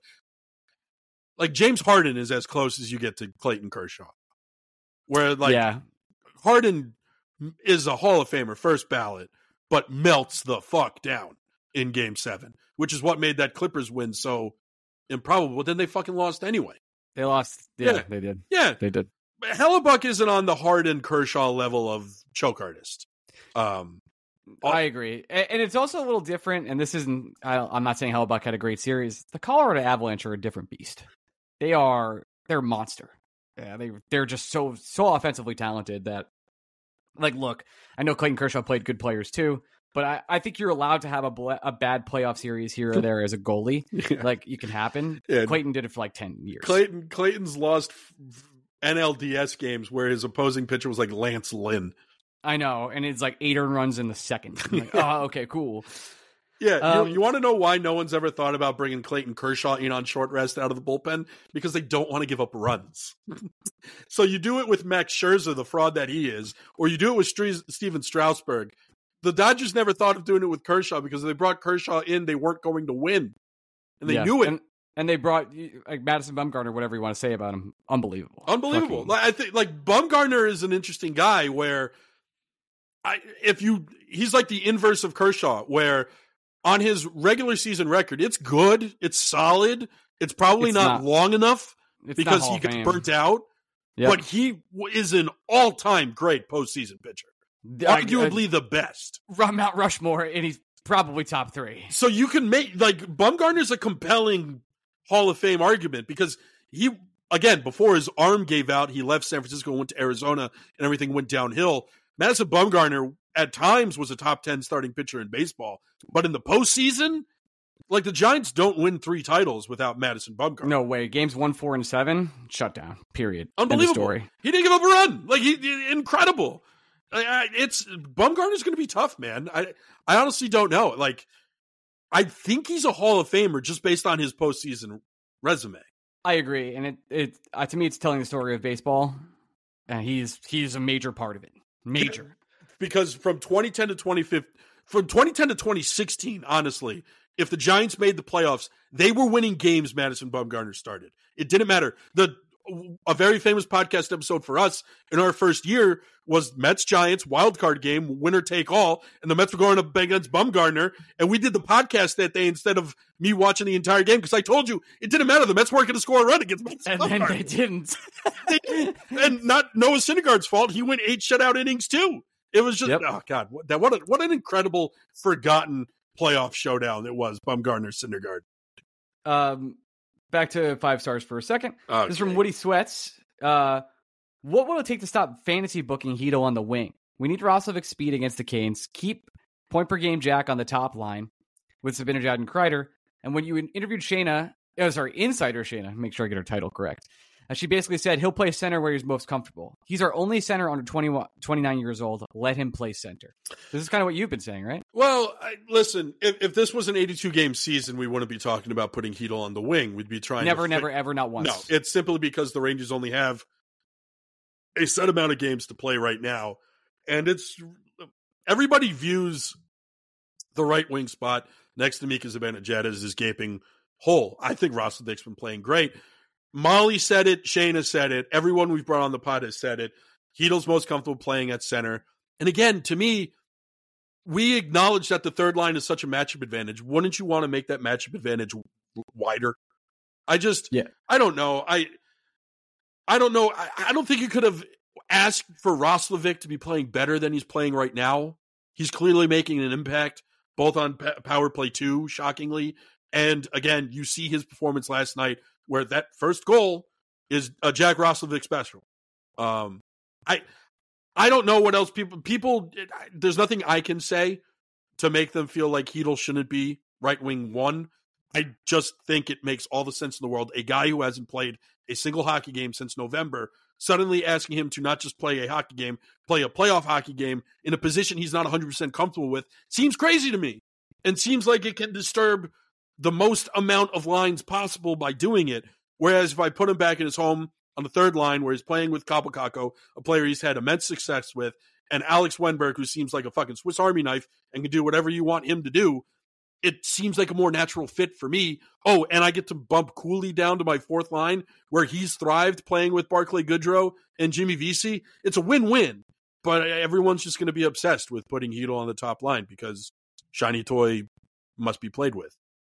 Like, James Harden is as close as you get to Clayton Kershaw. Where, like, yeah. Harden is a Hall of Famer, first ballot, but melts the fuck down in Game seven, which is what made that Clippers win so improbable. But then they fucking lost anyway. They lost. Yeah, Yeah. they did. Yeah. They did. Hellebuck isn't on the Harden Kershaw level of choke artist. Um, I agree. A- And it's also a little different, and this isn't, I, I'm not saying Hellebuck had a great series. The Colorado Avalanche are a different beast. They are, they're a monster. Yeah, they, they're just so, so offensively talented that, like, look, I know Clayton Kershaw played good players too, but I, I think you're allowed to have a, ble- a bad playoff series here or there as a goalie. Yeah. Like, you can happen. Yeah. Clayton did it for like ten years. Clayton Clayton's lost f- N L D S games where his opposing pitcher was like Lance Lynn. I know, and it's like eight earned runs in the second. I'm like, oh, okay, cool. Yeah, Um, you, you want to know why no one's ever thought about bringing Clayton Kershaw in on short rest out of the bullpen? Because they don't want to give up runs. So you do it with Max Scherzer, the fraud that he is, or you do it with Stre- Steven Strasburg. The Dodgers never thought of doing it with Kershaw because they brought Kershaw in, they weren't going to win. And they Yeah. knew it. And, and they brought like Madison Bumgarner, whatever you want to say about him, unbelievable, Unbelievable. Fucking- Like, I think like Bumgarner is an interesting guy where I if you he's like the inverse of Kershaw, where on his regular season record, it's good, it's solid, it's probably It's not, not- long enough It's not because Hall he of gets Fame. burnt out. Yep. But he w- is an all-time great postseason pitcher, I- arguably the best. I, Mount Rushmore, and he's probably top three. So you can make like Bumgarner's a compelling Hall of Fame argument because he again before his arm gave out, he left San Francisco, went to Arizona, and everything went downhill. Madison Bumgarner at times was a top ten starting pitcher in baseball, but in the postseason, like the Giants don't win three titles without Madison Bumgarner. No way. Games one, four, and seven, shut down. Period. End of Unbelievable. story. He didn't give up a run. Like he, he- incredible. I, I, it's Bumgarner's going to be tough, man. I I honestly don't know. Like I think he's a Hall of Famer just based on his postseason resume. I agree, and it it uh, to me, it's telling the story of baseball, and he's he's a major part of it. Major. Because from twenty ten to twenty fifteen, from twenty ten to twenty sixteen, honestly, if the Giants made the playoffs, they were winning games Madison Bumgarner started. It didn't matter. The a very famous podcast episode for us in our first year was Mets Giants wild card game, winner take all, and the Mets were going up against Bumgarner, and we did the podcast that day instead of me watching the entire game because I told you it didn't matter. The Mets weren't going to score a run against Mets and Bumgarner. then they didn't. And not Noah Syndergaard's fault. He went eight shutout innings too. It was just, yep. oh God, what, that what a, what an incredible forgotten playoff showdown it was. Bumgarner Syndergaard. Um, back to five stars for a second. Okay. This is from Woody Sweats. Uh, what will it take to stop fantasy booking Hedo on the wing? We need Roslovic's speed against the Canes. Keep point per game Jack on the top line with Zibanejad and Kreider. And when you interviewed Shayna, oh, sorry, insider Shayna, make sure I get her title correct. Uh, she basically said he'll play center where he's most comfortable. He's our only center under twenty, twenty-nine years old. Let him play center. This is kind of what you've been saying, right? Well, I, listen, if, if this was an eighty-two game season, we wouldn't be talking about putting Heedle on the wing. We'd be trying never, to never, fi- ever, not once. No, it's simply because the Rangers only have a set amount of games to play right now. And it's everybody views the right wing spot next to Mika Zibanejad as this gaping hole. I think Roslovic's been playing great. Molly said it. Shayna said it. Everyone we've brought on the pod has said it. Heedle's most comfortable playing at center. And again, to me, we acknowledge that the third line is such a matchup advantage. Wouldn't you want to make that matchup advantage wider? I just, yeah. I don't know. I, I don't know. I, I don't think you could have asked for Roslovic to be playing better than he's playing right now. He's clearly making an impact, both on p- power play two, shockingly. And again, you see his performance last night, where that first goal is a Jack Roslovic special. Um, I I don't know what else people, people, it, I, there's nothing I can say to make them feel like Heedle shouldn't be right wing one. I just think it makes all the sense in the world. A guy who hasn't played a single hockey game since November, suddenly asking him to not just play a hockey game, play a playoff hockey game in a position he's not one hundred percent comfortable with, seems crazy to me. And seems like it can disturb the most amount of lines possible by doing it. Whereas if I put him back in his home on the third line where he's playing with Kaapo Kakko, a player he's had immense success with, and Alex Wennberg, who seems like a fucking Swiss Army knife and can do whatever you want him to do, it seems like a more natural fit for me. Oh, and I get to bump Cooley down to my fourth line where he's thrived playing with Barclay Goodrow and Jimmy Vesey. It's a win-win, but everyone's just going to be obsessed with putting Heedle on the top line because shiny toy must be played with.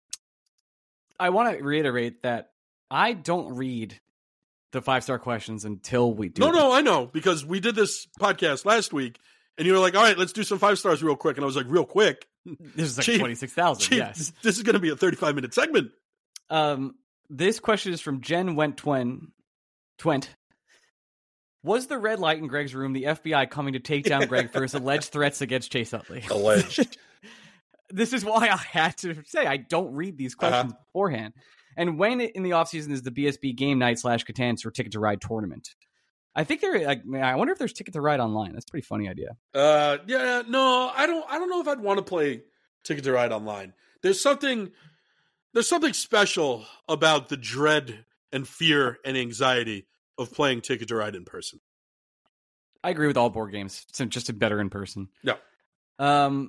I want to reiterate that I don't read the five-star questions until we do. No, them. no, I know, because we did this podcast last week, and you were like, all right, let's do some five stars real quick. And I was like, real quick? This is like Chief, twenty-six thousand, Chief, yes. This is going to be a thirty-five minute segment. Um, this question is from Jen Went Twin. Twent. Was the red light in Greg's room the F B I coming to take down Greg for his alleged threats against Chase Utley? Alleged. This is why I had to say I don't read these questions uh-huh. beforehand. And when in the offseason is the B S B game night slash Catan or Ticket to Ride tournament? I think there. Like, I wonder if there's Ticket to Ride online. That's a pretty funny idea. Uh, yeah, no, I don't. I don't know if I'd want to play Ticket to Ride online. There's something. There's something special about the dread and fear and anxiety of playing Ticket to Ride in person. I agree with all board games. It's just better in person. Yeah. Um.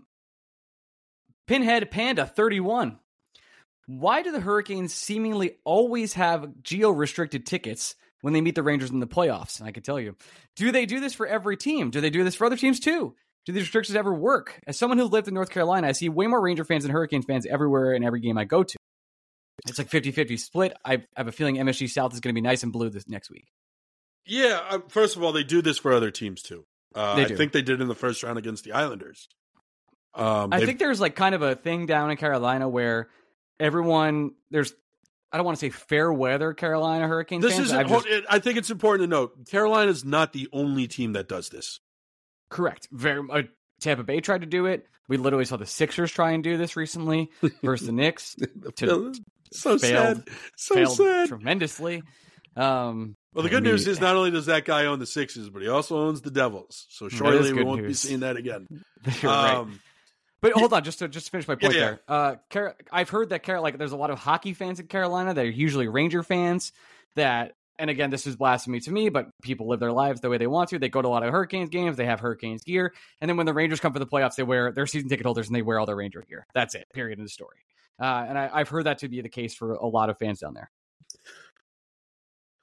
Pinhead Panda thirty-one. Why do the Hurricanes seemingly always have geo-restricted tickets when they meet the Rangers in the playoffs? And I can tell you. Do they do this for every team? Do they do this for other teams too? Do these restrictions ever work? As someone who's lived in North Carolina, I see way more Ranger fans than Hurricane fans everywhere in every game I go to. It's like fifty-fifty split. I have a feeling M S G South is going to be nice and blue this next week. Yeah, uh, first of all, they do this for other teams too. Uh, They I do. think they did in the first round against the Islanders. Um, I they've- think there's like kind of a thing down in Carolina where everyone, there's, I don't want to say fair weather Carolina Hurricane This fans. is. I've just- I think it's important to note Carolina is not the only team that does this. Correct. Very. Uh, Tampa Bay tried to do it. We literally saw the Sixers try and do this recently versus the Knicks. To, so failed, sad. So failed sad. tremendously. Um, Well, the I good mean, news is not only does that guy own the Sixers, but he also owns the Devils. So is surely we good won't news. be seeing that again. You're right. Um, But hold on, just to just to finish my point Yeah, yeah. there. Uh, Car- I've heard that Car- like there's a lot of hockey fans in Carolina that are usually Ranger fans. That, and again, this is blasphemy to me, but people live their lives the way they want to. They go to a lot of Hurricanes games. They have Hurricanes gear, and then when the Rangers come for the playoffs, they wear their season ticket holders and they wear all their Ranger gear. That's it. Period. In the story. Uh, and I, I've heard that to be the case for a lot of fans down there.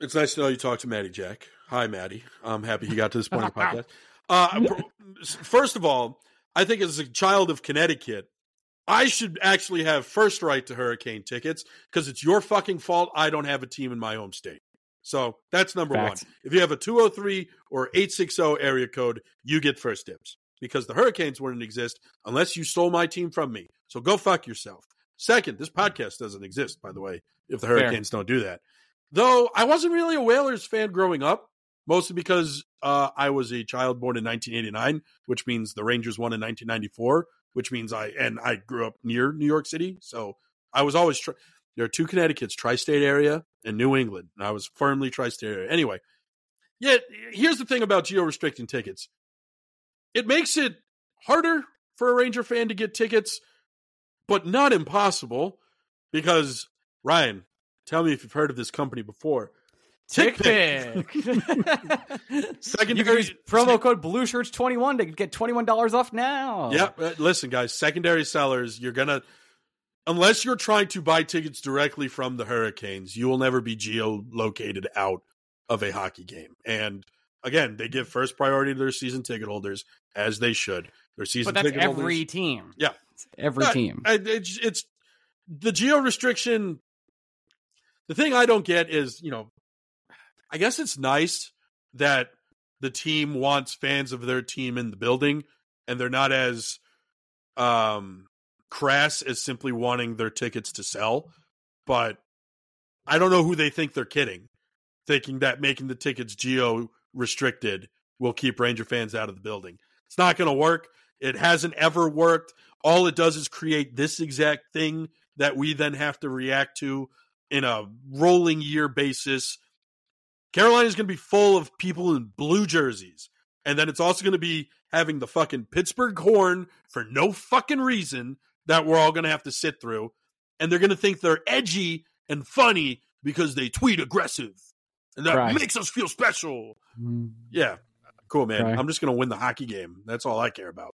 It's nice to know you talked to Matty Jack. Hi, Matty. I'm happy he got to this point of the podcast. Uh, first of all, I think as a child of Connecticut, I should actually have first right to Hurricane tickets because it's your fucking fault I don't have a team in my home state. So that's number Fact. one. If you have a two oh three or eight six zero area code, you get first dibs because the Hurricanes wouldn't exist unless you stole my team from me. So go fuck yourself. Second, this podcast doesn't exist, by the way, if the Hurricanes Fair. don't do that. Though I wasn't really a Whalers fan growing up, mostly because uh, I was a child born in nineteen eighty-nine, which means the Rangers won in nineteen ninety-four, which means I, and I grew up near New York City. So I was always, tri- there are two Connecticut's, tri-state area and New England. And I was firmly tri-state area. Anyway, yet here's the thing about geo-restricting tickets. It makes it harder for a Ranger fan to get tickets, but not impossible because, Ryan, tell me if you've heard of this company before. TickPick. Secondary, you can use promo code Blue Shirts twenty-one to get twenty-one dollars off now. Yeah, listen, guys, secondary sellers, you're going to, unless you're trying to buy tickets directly from the Hurricanes, you will never be geo-located out of a hockey game. And again, they give first priority to their season ticket holders, as they should. Their season but that's ticket every holders, team. Yeah. It's every I, team. I, it's, it's the geo-restriction. The thing I don't get is, you know, I guess it's nice that the team wants fans of their team in the building and they're not as um, crass as simply wanting their tickets to sell. But I don't know who they think they're kidding, thinking that making the tickets geo-restricted will keep Ranger fans out of the building. It's not going to work. It hasn't ever worked. All it does is create this exact thing that we then have to react to in a rolling year basis. Carolina is going to be full of people in blue jerseys. And then it's also going to be having the fucking Pittsburgh horn for no fucking reason that we're all going to have to sit through. And they're going to think they're edgy and funny because they tweet aggressive. And that Right. makes us feel special. Yeah. Cool, man. Okay. I'm just going to win the hockey game. That's all I care about.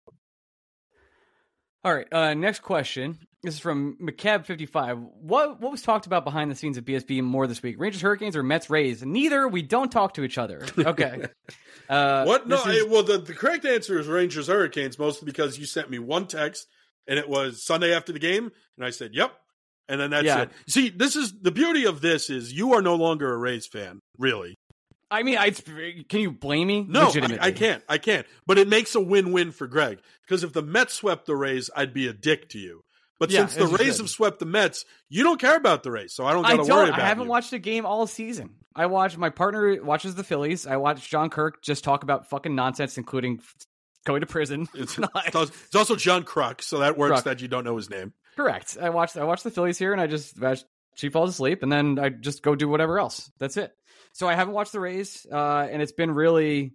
All right, uh, next question. This is from McCab fifty-five. What what was talked about behind the scenes of B S B more this week? Rangers, Hurricanes, or Mets, Rays? Neither. We don't talk to each other. Okay. Uh, What? No, this is- I- well, the, the correct answer is Rangers, Hurricanes, mostly because you sent me one text, and it was Sunday after the game, and I said, yep. And then that's Yeah. it. See, this is the beauty of this is you are no longer a Rays fan, really. I mean, I, can you blame me? No, I, Legitimately. I can't. I can't. But it makes a win-win for Greg. Because if the Mets swept the Rays, I'd be a dick to you. But Yeah, since the as you Rays should. have swept the Mets, you don't care about the Rays, so I don't I got to don't. worry about I haven't you. watched a game all season. I watch. My partner watches the Phillies. I watch John Kirk just talk about fucking nonsense, including going to prison. It's, not it's also John Kruk, so that works Kruk. that you don't know his name. correct. I watch. I watch the Phillies here, and I just I, she falls asleep, and then I just go do whatever else. That's it. So I haven't watched the Rays, uh, and it's been really,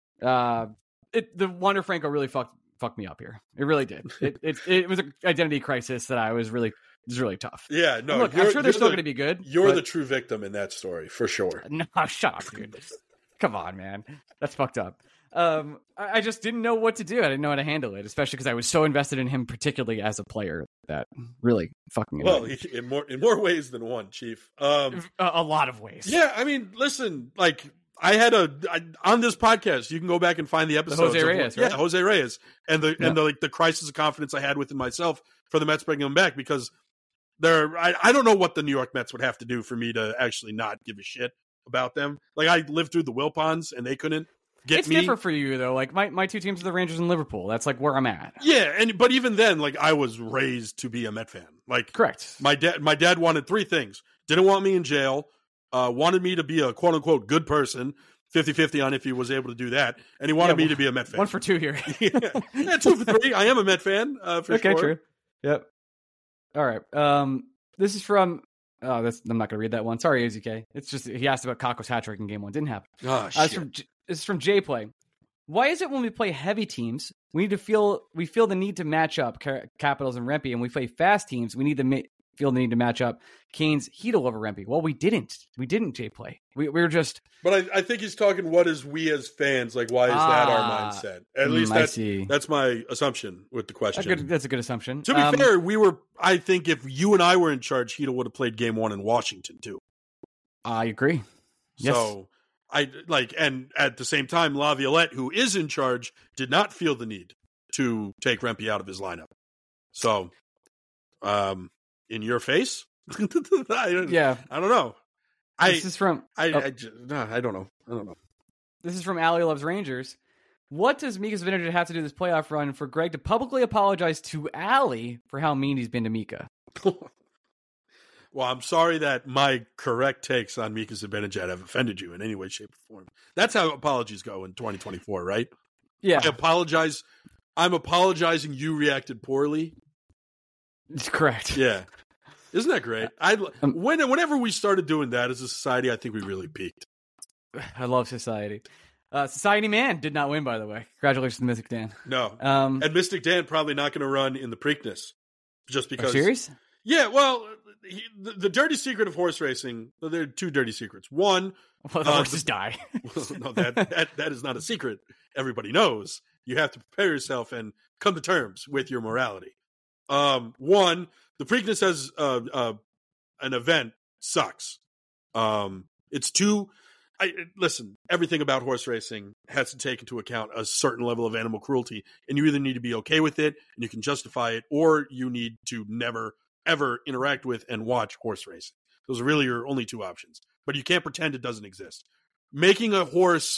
uh, it the Wander Franco really fucked fucked me up here. It really did. It it, it was an identity crisis that I was really it was really tough. Yeah, no. And look, I'm you're- sure you're they're still the- going to be good. You're but- the true victim in that story, for sure. No, shut up, dude. Come on, man. That's fucked up. Um, I, I just didn't know what to do. I didn't know how to handle it, especially because I was so invested in him, particularly as a player. That really fucking annoyed Well, me. in more in more ways than one, Chief. Um, a, a lot of ways. yeah, I mean, listen, like I had a I, on this podcast. You can go back and find the episodes. Jose of- Reyes, right? yeah, Jose Reyes, and the Yeah. and the like the crisis of confidence I had within myself for the Mets bringing him back because they're I, I don't know what the New York Mets would have to do for me to actually not give a shit about them. Like I lived through the Wilpons and they couldn't get It's me. different for you though. Like my, my two teams are the Rangers and Liverpool. That's like where I'm at. Yeah, and but even then, like I was raised to be a Met fan. Like Correct. my dad, my dad wanted three things: didn't want me in jail, uh, wanted me to be a quote unquote good person, fifty-fifty on if he was able to do that, and he wanted Yeah, me to be a Met fan. One for two here. yeah. yeah, two for three. I am a Met fan uh, for okay, sure. true. Yep. All right. Um, this is from. Oh, that's, I'm not going to read that one. Sorry, A Z K. It's just he asked about Kakko's hat trick in game one. Didn't happen. Oh Uh, shit! it's from J- this is from J Play. Why is it when we play heavy teams, we need to feel we feel the need to match up Car- Capitals and Rempe, and we play fast teams, we need to ma- feel the need to match up Canes, Hedel over Rempe? Well, we didn't. We didn't. J Play. We we were just. But I, I think he's talking. What is we as fans like? Why is that our Ah. mindset? At Mm, least I that's see. that's my assumption with the question. A good, that's a good assumption. To be Um, fair, we were. I think if you and I were in charge, Hedel would have played game one in Washington too. I agree. Yes. So I like, and at the same time, Laviolette, who is in charge, did not feel the need to take Rempe out of his lineup. So, um, in your face, I, Yeah. I don't know. I This is from I, oh. I, just, no, I don't know. I don't know. This is from Allie Loves Rangers. What does Mika Zibanejad have to do this playoff run for Greg to publicly apologize to Allie for how mean he's been to Mika? Well, I'm sorry that my correct takes on Mika Zibanejad have offended you in any way, shape, or form. That's how apologies go in twenty twenty-four, right? Yeah, I apologize. I'm apologizing. You reacted poorly. it's correct. Yeah. Isn't that great? I Um, when whenever we started doing that as a society, I think we really peaked. I love Society. Uh, Society Man did not win, by the way. Congratulations to Mystic Dan. No. Um, And Mystic Dan probably not going to run in the Preakness. Just are you because. serious? Yeah, well, he, the, the dirty secret of horse racing, well, there are two dirty secrets. One, Well, the Uh, horses the- die. no, that, that that is not a secret. Everybody knows. You have to prepare yourself and come to terms with your morality. Um, one, the Preakness as uh, uh, an event sucks. Um, it's too. I listen. Everything about horse racing has to take into account a certain level of animal cruelty, and you either need to be okay with it and you can justify it, or you need to never ever interact with and watch horse racing. Those are really your only two options. But you can't pretend it doesn't exist. Making a horse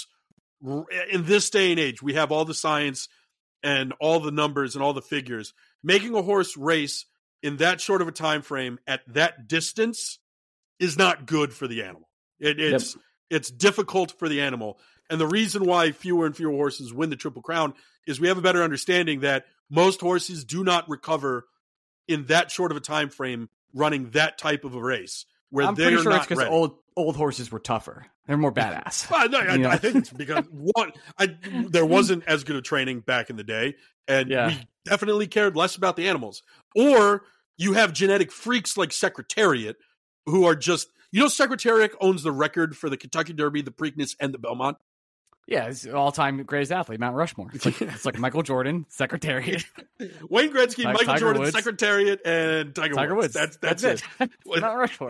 in this day and age, we have all the science and all the numbers and all the figures. Making a horse race in that short of a time frame at that distance is not good for the animal. It, it's yep. It's difficult for the animal. And the reason why fewer and fewer horses win the Triple Crown is we have a better understanding that most horses do not recover in that short of a time frame running that type of a race. Where I'm they're pretty sure not it's because ready. old old horses were tougher. They're more badass. Well, no, I, You know? I think it's because one, I, there wasn't as good a training back in the day, and Yeah. we definitely cared less about the animals. Or you have genetic freaks like Secretariat who are just, you know, Secretariat owns the record for the Kentucky Derby, the Preakness, and the Belmont. Yeah, it's all-time greatest athlete, Mount Rushmore. It's like, it's like Michael Jordan, Secretariat, Wayne Gretzky, Tiger Michael Jordan, Woods. Secretariat, and Tiger, Tiger Woods. Woods. That's that's, That's it. it. Mount Rushmore.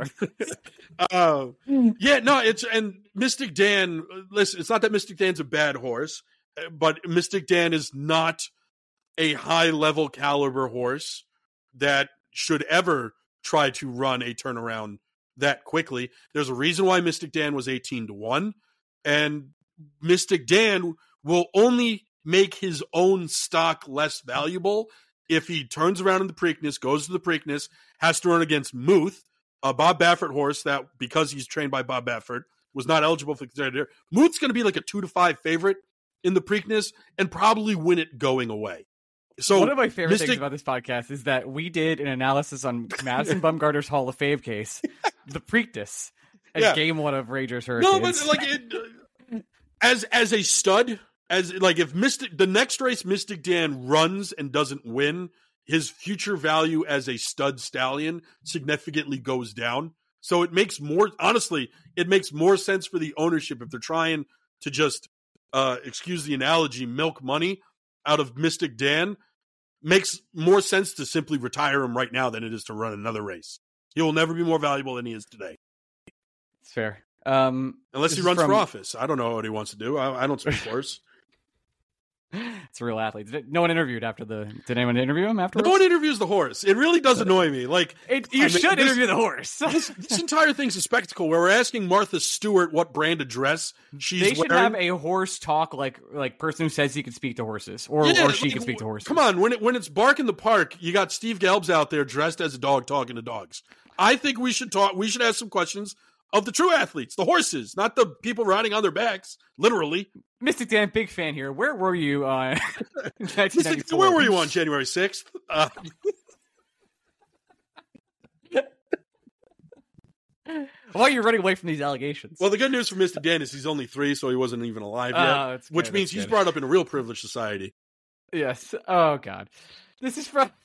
uh, yeah, no, it's and Mystic Dan. Listen, it's not that Mystic Dan's a bad horse, but Mystic Dan is not a high level caliber horse that should ever try to run a turnaround that quickly. There's a reason why Mystic Dan was eighteen to one, and Mystic Dan will only make his own stock less valuable if he turns around in the Preakness, goes to the Preakness, has to run against Muth, a Bob Baffert horse that, because he's trained by Bob Baffert, was not eligible for the Muth's going to be like a two to five favorite in the Preakness and probably win it going away. So one of my favorite Mystic- things about this podcast is that we did an analysis on Madison Bumgarner's Hall of Fame case, the Preakness, at Yeah. game one of Rangers Hurricanes. No, but like it, as as a stud, as like if Mystic the next race Mystic Dan runs and doesn't win, his future value as a stud stallion significantly goes down. So it makes more honestly, it makes more sense for the ownership if they're trying to just uh excuse the analogy, milk money out of Mystic Dan. Makes more sense to simply retire him right now than it is to run another race. He will never be more valuable than he is today. It's fair. Um, Unless this he is runs from- for office. I don't know what he wants to do. I, I don't speak horse. It's a real athlete. Did- No one interviewed after the. Did anyone interview him afterwards? No one interviews the horse. It really does annoy me. Like It, you I mean, should this- interview the horse. This, this entire thing's a spectacle where we're asking Martha Stewart what brand of dress she's They should wearing. have a horse talk like like person who says he can speak to horses, or, Yeah, or she like, can speak to horses. Come on, when it, when it's Bark in the Park, you got Steve Gelbs out there dressed as a dog talking to dogs. I think we should talk. We should ask some questions of the true athletes, the horses, not the people riding on their backs, literally. Mystic Dan, big fan here. Where were you uh, in nineteen ninety-four? Mystic, where were you on January sixth? Uh, Why are you running away from these allegations? well, the good news for Mister Dan is he's only three, so he wasn't even alive yet, Oh, that's which good, means that's he's good. brought up in a real privileged society. Yes. Oh God. This is from.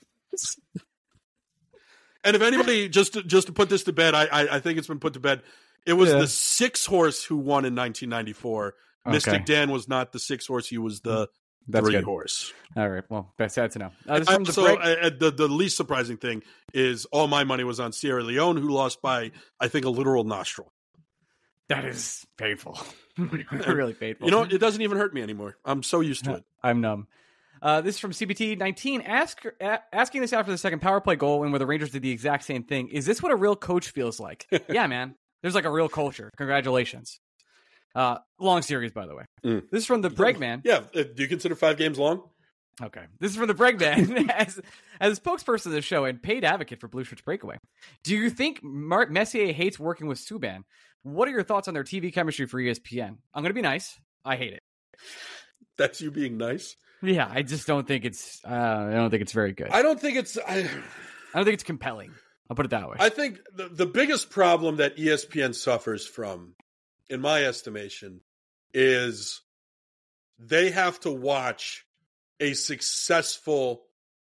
And if anybody, just to, just to put this to bed, I, I I think it's been put to bed. It was Yeah. the six horse who won in nineteen ninety-four. Mystic Okay. Dan was not the six horse; he was the That's three good. horse. All right. Well, that's sad to know. Uh, this is I- from the so break. uh, the the least surprising thing is all my money was on Sierra Leone, who lost by I think a literal nostril. That is painful. Really painful. You know, it doesn't even hurt me anymore. I'm so used to it. I'm numb. Uh, this is from C B T nineteen. Ask, a- asking this after the second power play goal and where the Rangers did the exact same thing. Is this what a real coach feels like? Yeah, man. There's like a real culture. Congratulations. Uh, long series, by the way. Mm. This is from the Bregman. Yeah. Do you consider five games long? Okay. This is from the Bregman as, as a spokesperson of the show and paid advocate for Blue Shirts Breakaway. Do you think Mark Messier hates working with Subban? What are your thoughts on their T V chemistry for E S P N? I'm going to be nice. I hate it. That's you being nice? Yeah, I just don't think it's. Uh, I don't think it's very good. I don't think it's. I, I don't think it's compelling. I'll put it that way. I think the, the biggest problem that E S P N suffers from, in my estimation, is they have to watch a successful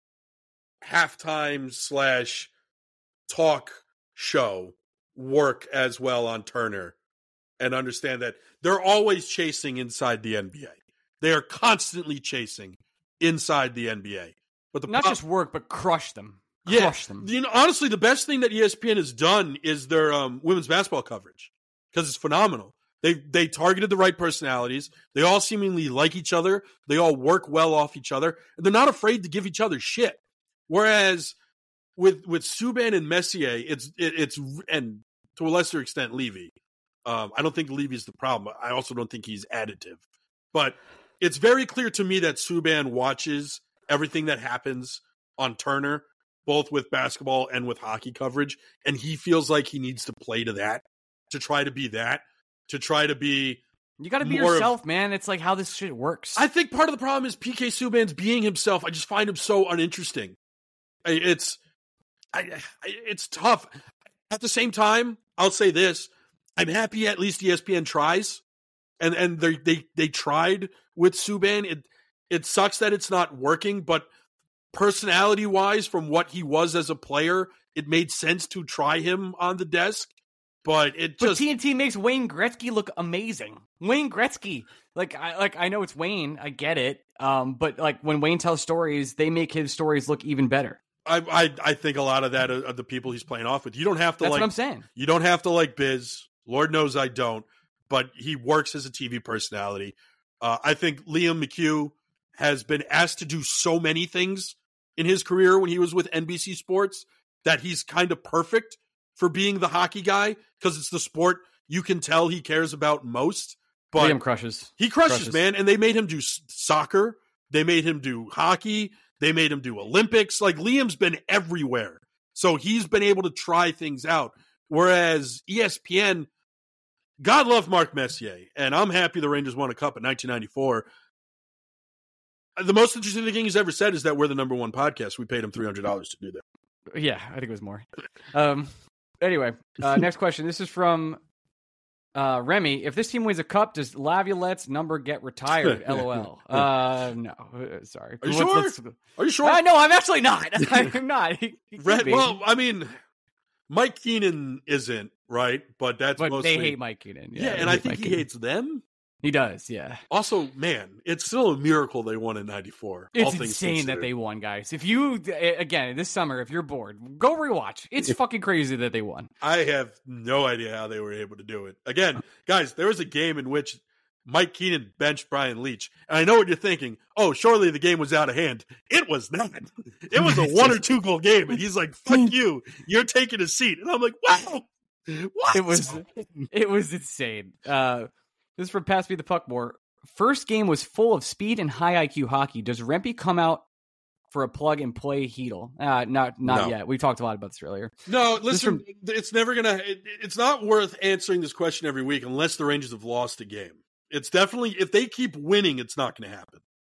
halftime slash talk show work as well on Turner and understand that they're always chasing inside the N B A. They are constantly chasing inside the N B A. But the Not pro- just work, but crush them. Yeah. Crush them. You know, honestly, the best thing that E S P N has done is their um, women's basketball coverage because it's phenomenal. They they targeted the right personalities. They all seemingly like each other. They all work well off each other. And they're not afraid to give each other shit. Whereas with with Subban and Messier, it's it, it's and to a lesser extent Levy. Um, I don't think Levy's the problem. I also don't think he's additive. But it's very clear to me that Subban watches everything that happens on Turner, both with basketball and with hockey coverage, and he feels like he needs to play to that, to try to be that, to try to be. You got to be yourself, of, man. It's like how this shit works. I think part of the problem is P K Subban's being himself. I just find him so uninteresting. It's, I, it's tough. At the same time, I'll say this: I'm happy at least E S P N tries, and and they they they tried with Subban. It it sucks that it's not working, but personality wise, from what he was as a player, it made sense to try him on the desk. But it just but T N T makes Wayne Gretzky look amazing. Wayne Gretzky, like I like I know it's Wayne, I get it. Um, but like when Wayne tells stories, they make his stories look even better. I I, I think a lot of that are, are the people he's playing off with. You don't have to That's like. what I'm saying. You don't have to like Biz. Lord knows I don't. But he works as a T V personality. Uh, I think Liam McHugh has been asked to do so many things in his career when he was with N B C Sports that he's kind of perfect for being the hockey guy because it's the sport you can tell he cares about most. But Liam crushes. He crushes, crushes, man. And they made him do s- soccer. They made him do hockey. They made him do Olympics. Like Liam's been everywhere. So he's been able to try things out. Whereas E S P N, God love Mark Messier. And I'm happy the Rangers won a cup in nineteen ninety-four. The most interesting thing he's ever said is that we're the number one podcast. We paid him three hundred dollars to do that. Yeah, I think it was more. Um, anyway, uh, next question. This is from uh, Remy. If this team wins a cup, does Laviolette's number get retired? LOL. Uh, no, uh, sorry. Are you Let's, sure? let's, Are you sure? Uh, no, I'm actually not. I'm not. He, he Red, well, I mean, Mike Keenan isn't, right? But that's but mostly... they hate Mike Keenan. Yeah, Yeah, and I think Mike he Keenan. hates them. He does, yeah. Also, man, it's still a miracle they won in ninety-four. It's all things insane considered. that they won, guys. If you, again, this summer, if you're bored, go rewatch. It's fucking crazy that they won. I have no idea how they were able to do it. Again, guys, there was a game in which Mike Keenan benched Brian Leach. And I know what you're thinking. Oh, surely the game was out of hand. It was not. It was a one or two goal game. And he's like, fuck you. You're taking a seat. And I'm like, wow. What? It was, it was insane. Uh, This is from Pass Me the Puck More. First game was full of speed and high I Q hockey. Does Rempe come out for a plug and play Heedle? Uh, not not No. yet. We talked a lot about this earlier. No, listen, from- it's never going to it, – it's not worth answering this question every week unless the Rangers have lost a game. It's definitely – if they keep winning, it's not going to happen.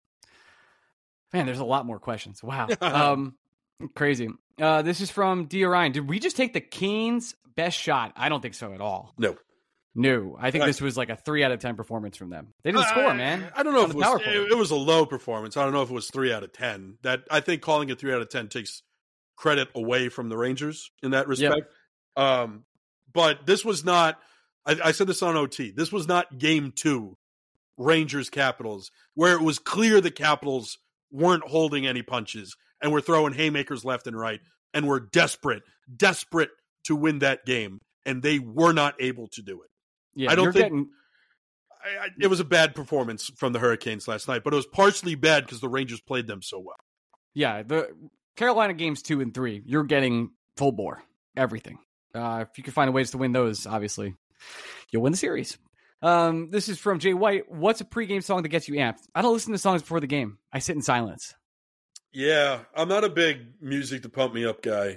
Man, there's a lot more questions. Wow. um, crazy. Uh, this is from D. Orion. Did we just take the Canes' best shot? I don't think so at all. No. No, I think Uh, this was like a three out of ten performance from them. They didn't I- score, man. I don't know On if it the power was, play. it, it was a low performance. I don't know if it was three out of ten. That I think calling it three out of ten takes credit away from the Rangers in that respect. Um, but this was not. I, I said this on O T. This was not game two, Rangers Capitals, where it was clear the Capitals weren't holding any punches and were throwing haymakers left and right and were desperate, desperate to win that game, and they were not able to do it. Yeah, I don't you're think getting. I, I, it was a bad performance from the Hurricanes last night, but it was partially bad because the Rangers played them so well. Yeah, the Carolina games two and three, you're getting full bore, everything. Uh, if you can find ways to win those, obviously, you'll win the series. Um, this is from Jay White. What's a pregame song that gets you amped? I don't listen to songs before the game. I sit in silence. Yeah, I'm not a big music to pump me up guy.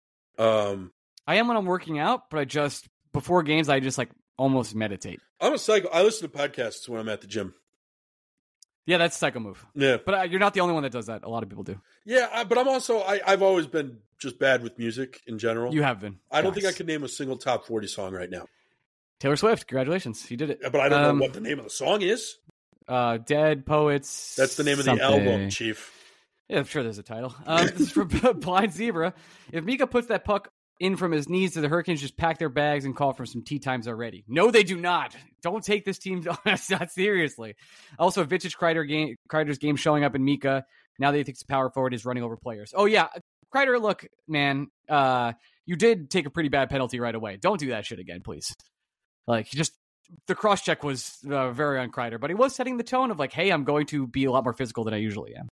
Um, I am when I'm working out, but I just, before games, I just like almost meditate. I'm a psycho. I listen to podcasts when I'm at the gym. Yeah, that's a psycho move. Yeah. But uh, you're not the only one that does that. A lot of people do. Yeah, I, but I'm also, I, I've always been just bad with music in general. You have been. I don't yes. think I could name a single top forty song right now. Taylor Swift, congratulations. You did it. But I don't um, know what the name of the song is. Uh, Dead Poets. That's the name of something. the album, Chief. Yeah, I'm sure there's a title. Um, this is from Blind Zebra. If Mika puts that puck in from his knees, do the Hurricanes just pack their bags and call for some tea times already? No, they do not. Don't take this team not seriously. Also, vintage Kreider game, Kreider's game showing up in Mika. Now that he thinks power forward is running over players. Oh, yeah. Kreider, look, man, uh, you did take a pretty bad penalty right away. Don't do that shit again, please. Like, just the cross check was uh, very on Kreider, but he was setting the tone of like, hey, I'm going to be a lot more physical than I usually am.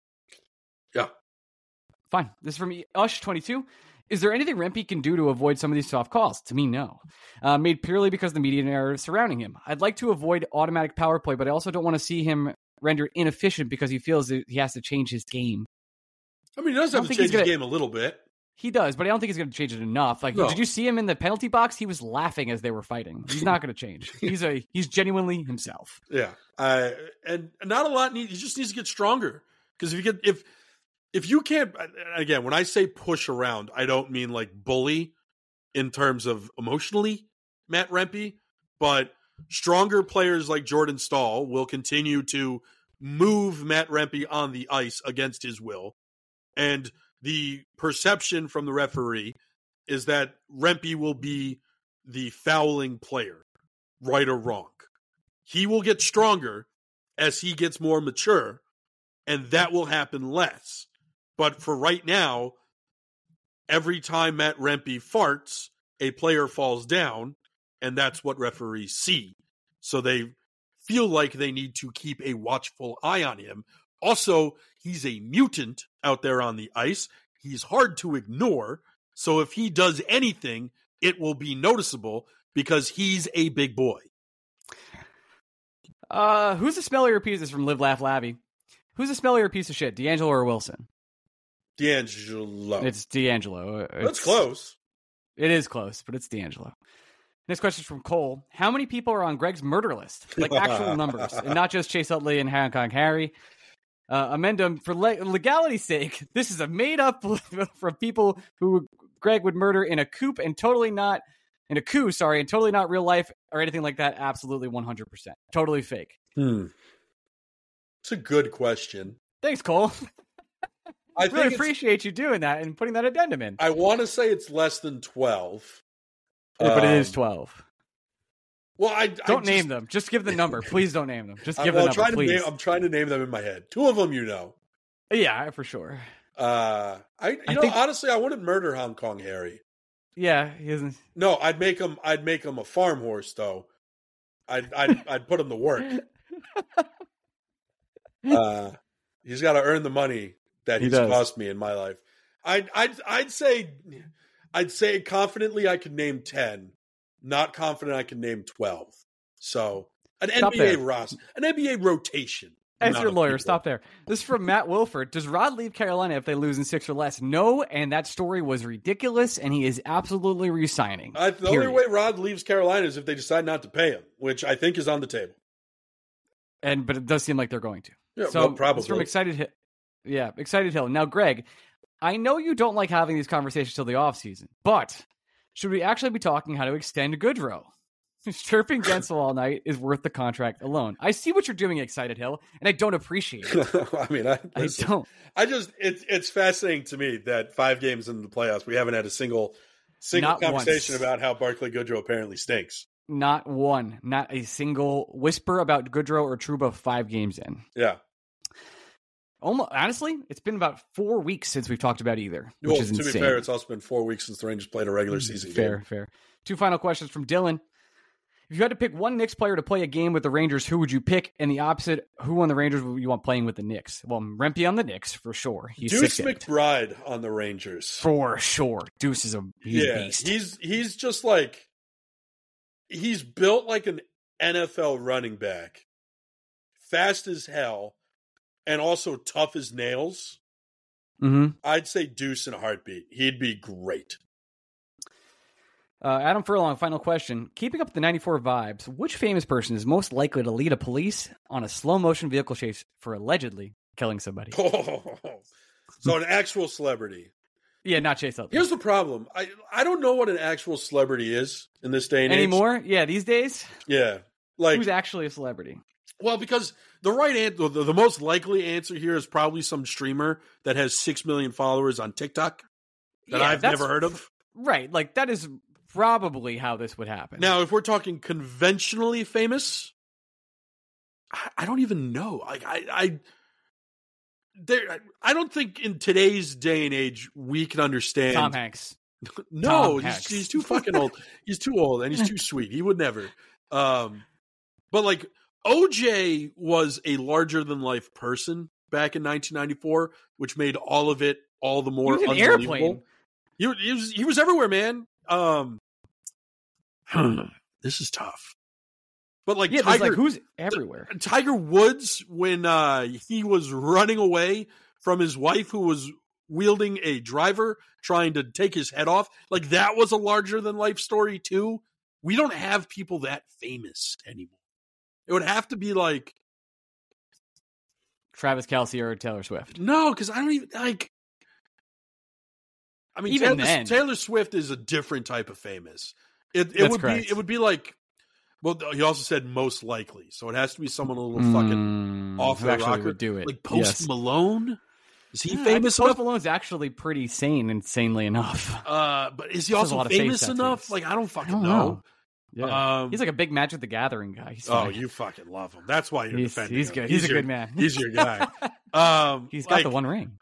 Yeah. Fine. This is from Ush twenty-two. Is there anything Rempe can do to avoid some of these soft calls? To me, no. Uh, made purely because of the media narrative surrounding him. I'd like to avoid automatic power play, but I also don't want to see him rendered inefficient because he feels that he has to change his game. I mean, he does have to change his gonna, game a little bit. He does, but I don't think he's going to change it enough. Like, no. Did you see him in the penalty box? He was laughing as they were fighting. He's not going to change. He's a he's genuinely himself. Yeah, uh, and not a lot. Need, he just needs to get stronger because if you get if. If you can't, again, when I say push around, I don't mean like bully in terms of emotionally Matt Rempe, but stronger players like Jordan Staal will continue to move Matt Rempe on the ice against his will. And the perception from the referee is that Rempe will be the fouling player, right or wrong. He will get stronger as he gets more mature, and that will happen less. But for right now, every time Matt Rempe farts, a player falls down, and that's what referees see. So they feel like they need to keep a watchful eye on him. Also, he's a mutant out there on the ice. He's hard to ignore. So if he does anything, it will be noticeable because he's a big boy. Uh, who's the smellier piece? This is from Live Laugh Labby. Who's the smellier piece of shit, D'Angelo or Wilson? D'Angelo. It's D'Angelo. It's, That's close. It is close, but it's D'Angelo. Next question is from Cole. How many people are on Greg's murder list? Like actual numbers, and not just Chase Utley and Hong Kong Harry. Uh, amendum, for le- legality's sake, this is a made-up from people who Greg would murder in a coup and totally not, in a coup, sorry, and totally not real life or anything like that. Absolutely one hundred percent. Totally fake. Hmm. It's a good question. Thanks, Cole. I really think appreciate you doing that and putting that addendum in. I want to say it's less than twelve. Yeah, but um, it is twelve. Well, I don't I just, name them. Just give the number. Please don't name them. Just give I'm, the well, number, please. Name, I'm trying to name them in my head. Two of them, you know. Yeah, for sure. Uh, I you I know think, honestly, I wouldn't murder Hong Kong Harry. Yeah, he isn't. No, I'd make him. I'd make him a farm horse, though. I'd I'd, I'd put him to work. Uh, he's got to earn the money that he's he cost me in my life. I'd I'd I'd say I'd say confidently I could name ten. Not confident I can name twelve. So an stop N B A roster, an N B A rotation. As your lawyer, people. Stop there. This is from Matt Wilford. Does Rod leave Carolina if they lose in six or less? No, and that story was ridiculous, and he is absolutely resigning. Uh, the period. Only way Rod leaves Carolina is if they decide not to pay him, which I think is on the table. And but it does seem like they're going to. Yeah, so well, probably. This is from Excited Hill. Yeah, Excited Hill. Now, Greg, I know you don't like having these conversations till the offseason, but should we actually be talking how to extend Goodrow? Chirping Gensel all night is worth the contract alone. I see what you're doing, Excited Hill, and I don't appreciate it. I mean, I, I don't. I just it's it's fascinating to me that five games into the playoffs, we haven't had a single single not conversation once. About how Barclay Goodrow apparently stinks. Not one, not a single whisper about Goodrow or Trouba five games in. Yeah. Almost, honestly, it's been about four weeks since we've talked about either, which well, is insane. To be fair, it's also been four weeks since the Rangers played a regular season fair, game. Fair, fair. Two final questions from Dylan. If If you had to pick one Knicks player to play a game with the Rangers, who would you pick? And the opposite, who on the Rangers would you want playing with the Knicks? Well, Rempe on the Knicks, for sure. He's Deuce sick McBride on the Rangers. For sure. Deuce is a, he's yeah, a beast. He's, he's just like, he's built like an N F L running back. Fast as hell. And also tough as nails. Mm-hmm. I'd say Deuce in a heartbeat. He'd be great. Uh, Adam Furlong, final question. Keeping up the ninety-four vibes, which famous person is most likely to lead a police on a slow-motion vehicle chase for allegedly killing somebody? Oh, so an actual celebrity. Yeah, not Chase Utley. Here's the problem. I, I don't know what an actual celebrity is in this day and age. Anymore? Yeah, these days? Yeah. Like, who's actually a celebrity? Well, because the right answer, the, the most likely answer here is probably some streamer that has six million followers on TikTok that Yeah, I've that's- never heard of. Right, like that is probably how this would happen. Now, if we're talking conventionally famous, I, I don't even know. Like I, I, there, I don't think in today's day and age we can understand Tom Hanks. No, Tom he's, Hanks. he's too fucking old. He's too old, and he's too sweet. He would never. Um, but like O J was a larger than life person back in nineteen ninety-four, which made all of it all the more He was an unbelievable. airplane. He, he was he was everywhere, man. Um, this is tough. But like Yeah, there's Tiger, like who's everywhere? Tiger Woods, when uh, he was running away from his wife who was wielding a driver trying to take his head off, like that was a larger than life story too. We don't have people that famous anymore. It would have to be like Travis Kelce or Taylor Swift. no, because I don't even like. I mean, Even Taylor, then. Taylor Swift is a different type of famous. It it That's would correct. be it would be like. Well, he also said most likely, so it has to be someone a little fucking Mm, off who the actually rocker. would do it. Like Post Yes. Malone. Is he Yeah, I famous think enough? Post Malone's actually pretty sane, insanely enough. Uh, but is he He has a also lot of face famous tattoos. enough? Like I don't fucking I don't know. know. Yeah. Um, He's like a big Magic the Gathering guy. He's oh, fine. you fucking love him. That's why you're he's, defending he's him. good. He's, a your- good man. He's your guy. Um, He's got like, the one ring.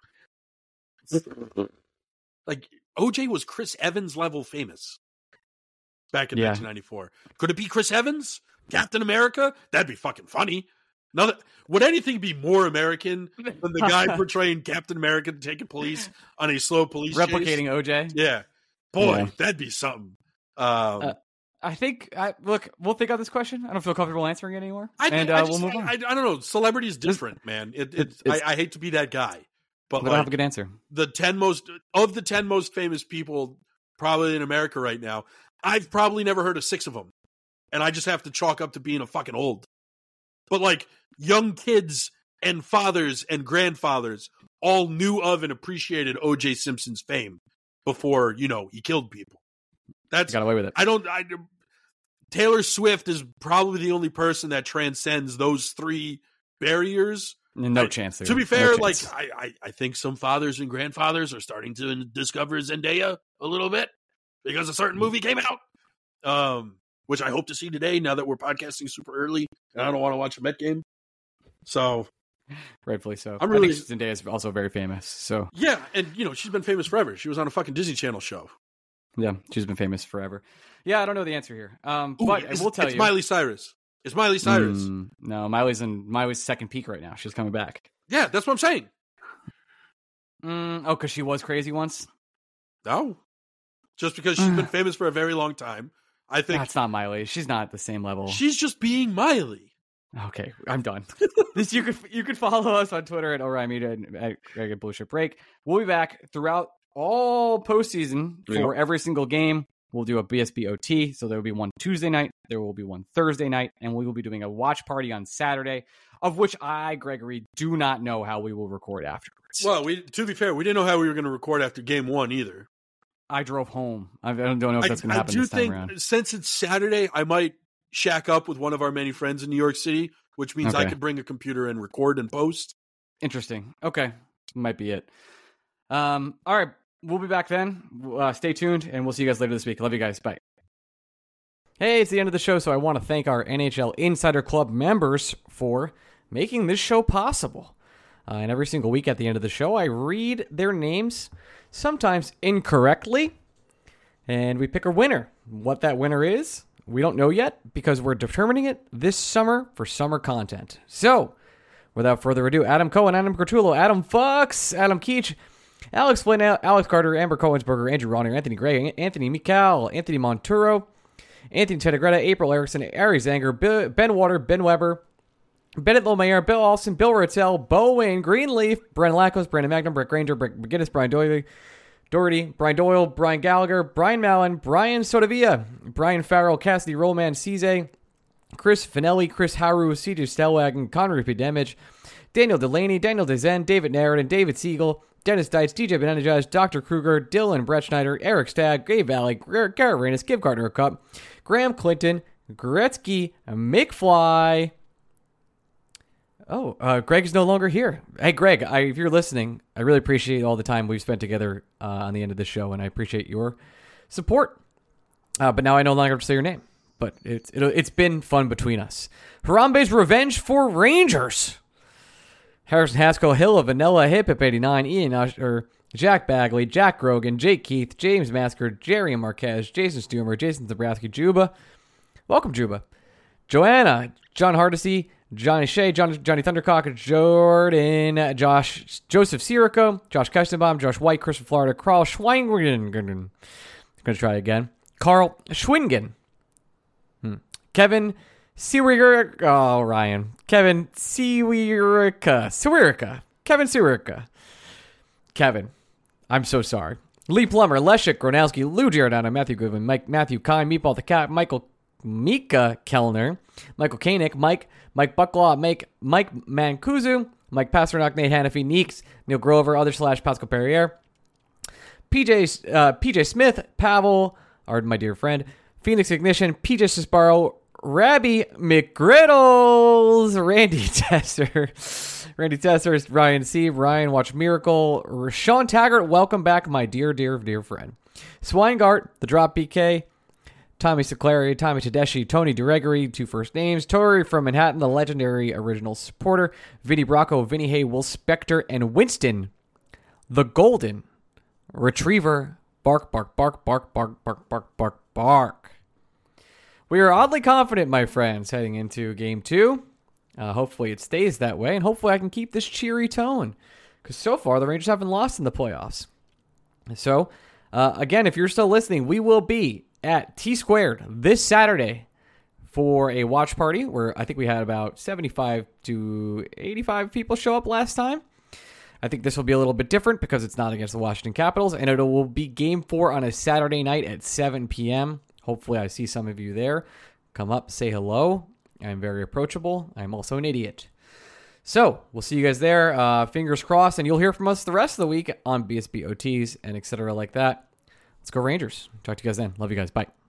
Like O J was Chris Evans level famous back in Yeah. nineteen ninety-four. Could it be Chris Evans, Captain America? That'd be fucking funny. Another, would anything be more American than the guy portraying Captain America taking police on a slow police chase? Replicating O J. Yeah, boy, Yeah. that'd be something. Um, Uh, I think, I, look, we'll think on this question. I don't feel comfortable answering it anymore. I, and I uh, just, we'll move on. I, I don't know. Celebrity is different, man. It, it, It's- it's- I, I hate to be that guy, but we don't have like a good answer. the ten most of the ten most famous people probably in America right now, I've probably never heard of six of them, and I just have to chalk up to being a fucking old. But like young kids and fathers and grandfathers all knew of and appreciated O J Simpson's fame before, you know, he killed people. That's Got away with it. I don't. I, Taylor Swift is probably the only person that transcends those three barriers. No I- chance. There. To be No fair, like chance. I, I, I think some fathers and grandfathers are starting to discover Zendaya a little bit because a certain movie came out, um, which I hope to see today. Now that we're podcasting super early, and I don't want to watch a Met game, so rightfully so. I'm I really- think Zendaya is also very famous. So yeah. And you know, she's been famous forever. She was on a fucking Disney Channel show. yeah, she's been famous forever. Yeah, I don't know the answer here. Um, Ooh, but I it's- will tell it's you, Miley Cyrus. It's Miley Cyrus. Mm, no, Miley's in Miley's second peak right now. She's coming back. Yeah, that's what I'm saying. Mm, oh, because she was crazy once. No, just because she's been famous for a very long time, I think That's not Miley. She's not at the same level. she's just being Miley. Okay, I'm done. this you could you could follow us on Twitter at Orion Media and at Greg at Blue Shirt Break. We'll be back throughout all postseason for every single game. We'll do a B S B O T, so there will be one Tuesday night, there will be one Thursday night, and we will be doing a watch party on Saturday, of which I, Gregory, do not know how we will record afterwards. Well, we to be fair, we didn't know how we were going to record after game one either. I drove home. I don't know if I, that's going to I happen do this time think around. since it's Saturday, I might shack up with one of our many friends in New York City, which means I Okay. could bring a computer and record and post. Interesting. Okay, might be it. Um. All right, we'll be back then. Uh, stay tuned, and we'll see you guys later this week. Love you guys. Bye. Hey, it's the end of the show, so I want to thank our N H L Insider Club members for making this show possible. Uh, and every single week at the end of the show, I read their names, sometimes incorrectly, and we pick a winner. What that winner is, We don't know yet because we're determining it this summer for summer content. So, without further ado, Adam Cohen, Adam Cortulo, Adam Fox, Adam Keach, Alex Flynn, Alex Carter, Amber Cohensberger, Andrew Ronner, Anthony Gray, Anthony Mikal, Anthony Monturo, Anthony Tedegretta, April Erickson, Ari Zanger, Ben Water, Ben Weber, Bennett Lomayer, Bill Olsen, Bill Rattel, Bowen, Greenleaf, Brandon Lackos, Brandon Magnum, Brett Granger, Brett McGinnis, Brian Doyle, Doherty, Brian Doyle, Brian Gallagher, Brian Mallon, Brian Sotavia, Brian Farrell, Cassidy Rollman, Cizé, Chris Finelli, Chris Haru, C J Stellwagen, Connery P. Damage, Daniel Delaney, Daniel Dezen, David Narradin, David Siegel, Dennis Dietz, D J Benenajaz, Doctor Kruger, Dylan Brett Schneider, Eric Stagg, Gay Valley, Garrett Reynes, Give Gardner a Cup, Graham Clinton, Gretzky, McFly. Oh, uh, Greg is no longer here. Hey, Greg, I, if you're listening, I really appreciate all the time we've spent together uh, on the end of the show, and I appreciate your support. Uh, but now I no longer have to say your name. But it's it, it's been fun between us. Harambe's Revenge for Rangers. Harrison Haskell, Hill of Vanilla, Hip Hip eighty-nine, Ian Usher, Jack Bagley, Jack Grogan, Jake Keith, James Masker, Jerry Marquez, Jason Stumer, Jason Zabrowski, Juba. Welcome, Juba. Joanna, John Hardesty, Johnny Shea, John, Johnny Thundercock, Jordan, Josh, Joseph Sirico, Josh Kestenbaum, Josh White, Christopher Florida, Carl Schwingen. I'm going to try again. Carl Schwingen. Hmm. Kevin Siwirica. Oh, Ryan. Kevin Siwirica. Siwirica. Kevin Siwirica. Kevin. I'm so sorry. Lee Plummer, Leshik, Gronowski, Lou Giordano, Matthew Goodwin, Mike, Matthew Kine, Meatball the Cat, Michael Mika Kellner, Michael Koenig, Mike, Mike Bucklaw, Mike, Mike Mancuso, Mike Pasternak, Nate Hannafy, Neeks, Neil Grover, other slash Pascal Perrier, P J, uh, P J Smith, Pavel, our my dear friend, Phoenix Ignition, P J Sisbaro, Rabbi McGriddles, Randy Tester, Randy Tester, Ryan C, Ryan Watch Miracle, Sean Taggart, welcome back, my dear, dear, dear friend, Swingart, The Drop B K, Tommy Siclari, Tommy Tedeschi, Tony DeRegery, two first names, Tori from Manhattan, the legendary original supporter, Vinny Bracco, Vinny Hay, Will Spector, and Winston, the Golden Retriever. Bark, bark, bark, bark, bark, bark, bark, bark, bark. We are oddly confident, my friends, heading into game two. Uh, hopefully it stays that way, and hopefully I can keep this cheery tone, because so far the Rangers haven't lost in the playoffs. So, uh, again, if you're still listening, we will be at T Squared this Saturday for a watch party where I think we had about seventy-five to eighty-five people show up last time. I think this will be a little bit different because it's not against the Washington Capitals, and it will be game four on a Saturday night at seven p.m. Hopefully I see some of you there. Come up, say hello. I'm very approachable. I'm also an idiot. So we'll see you guys there. Uh, fingers crossed, and you'll hear from us the rest of the week on B S B O Ts and et cetera like that. Let's go Rangers. Talk to you guys then. Love you guys. Bye.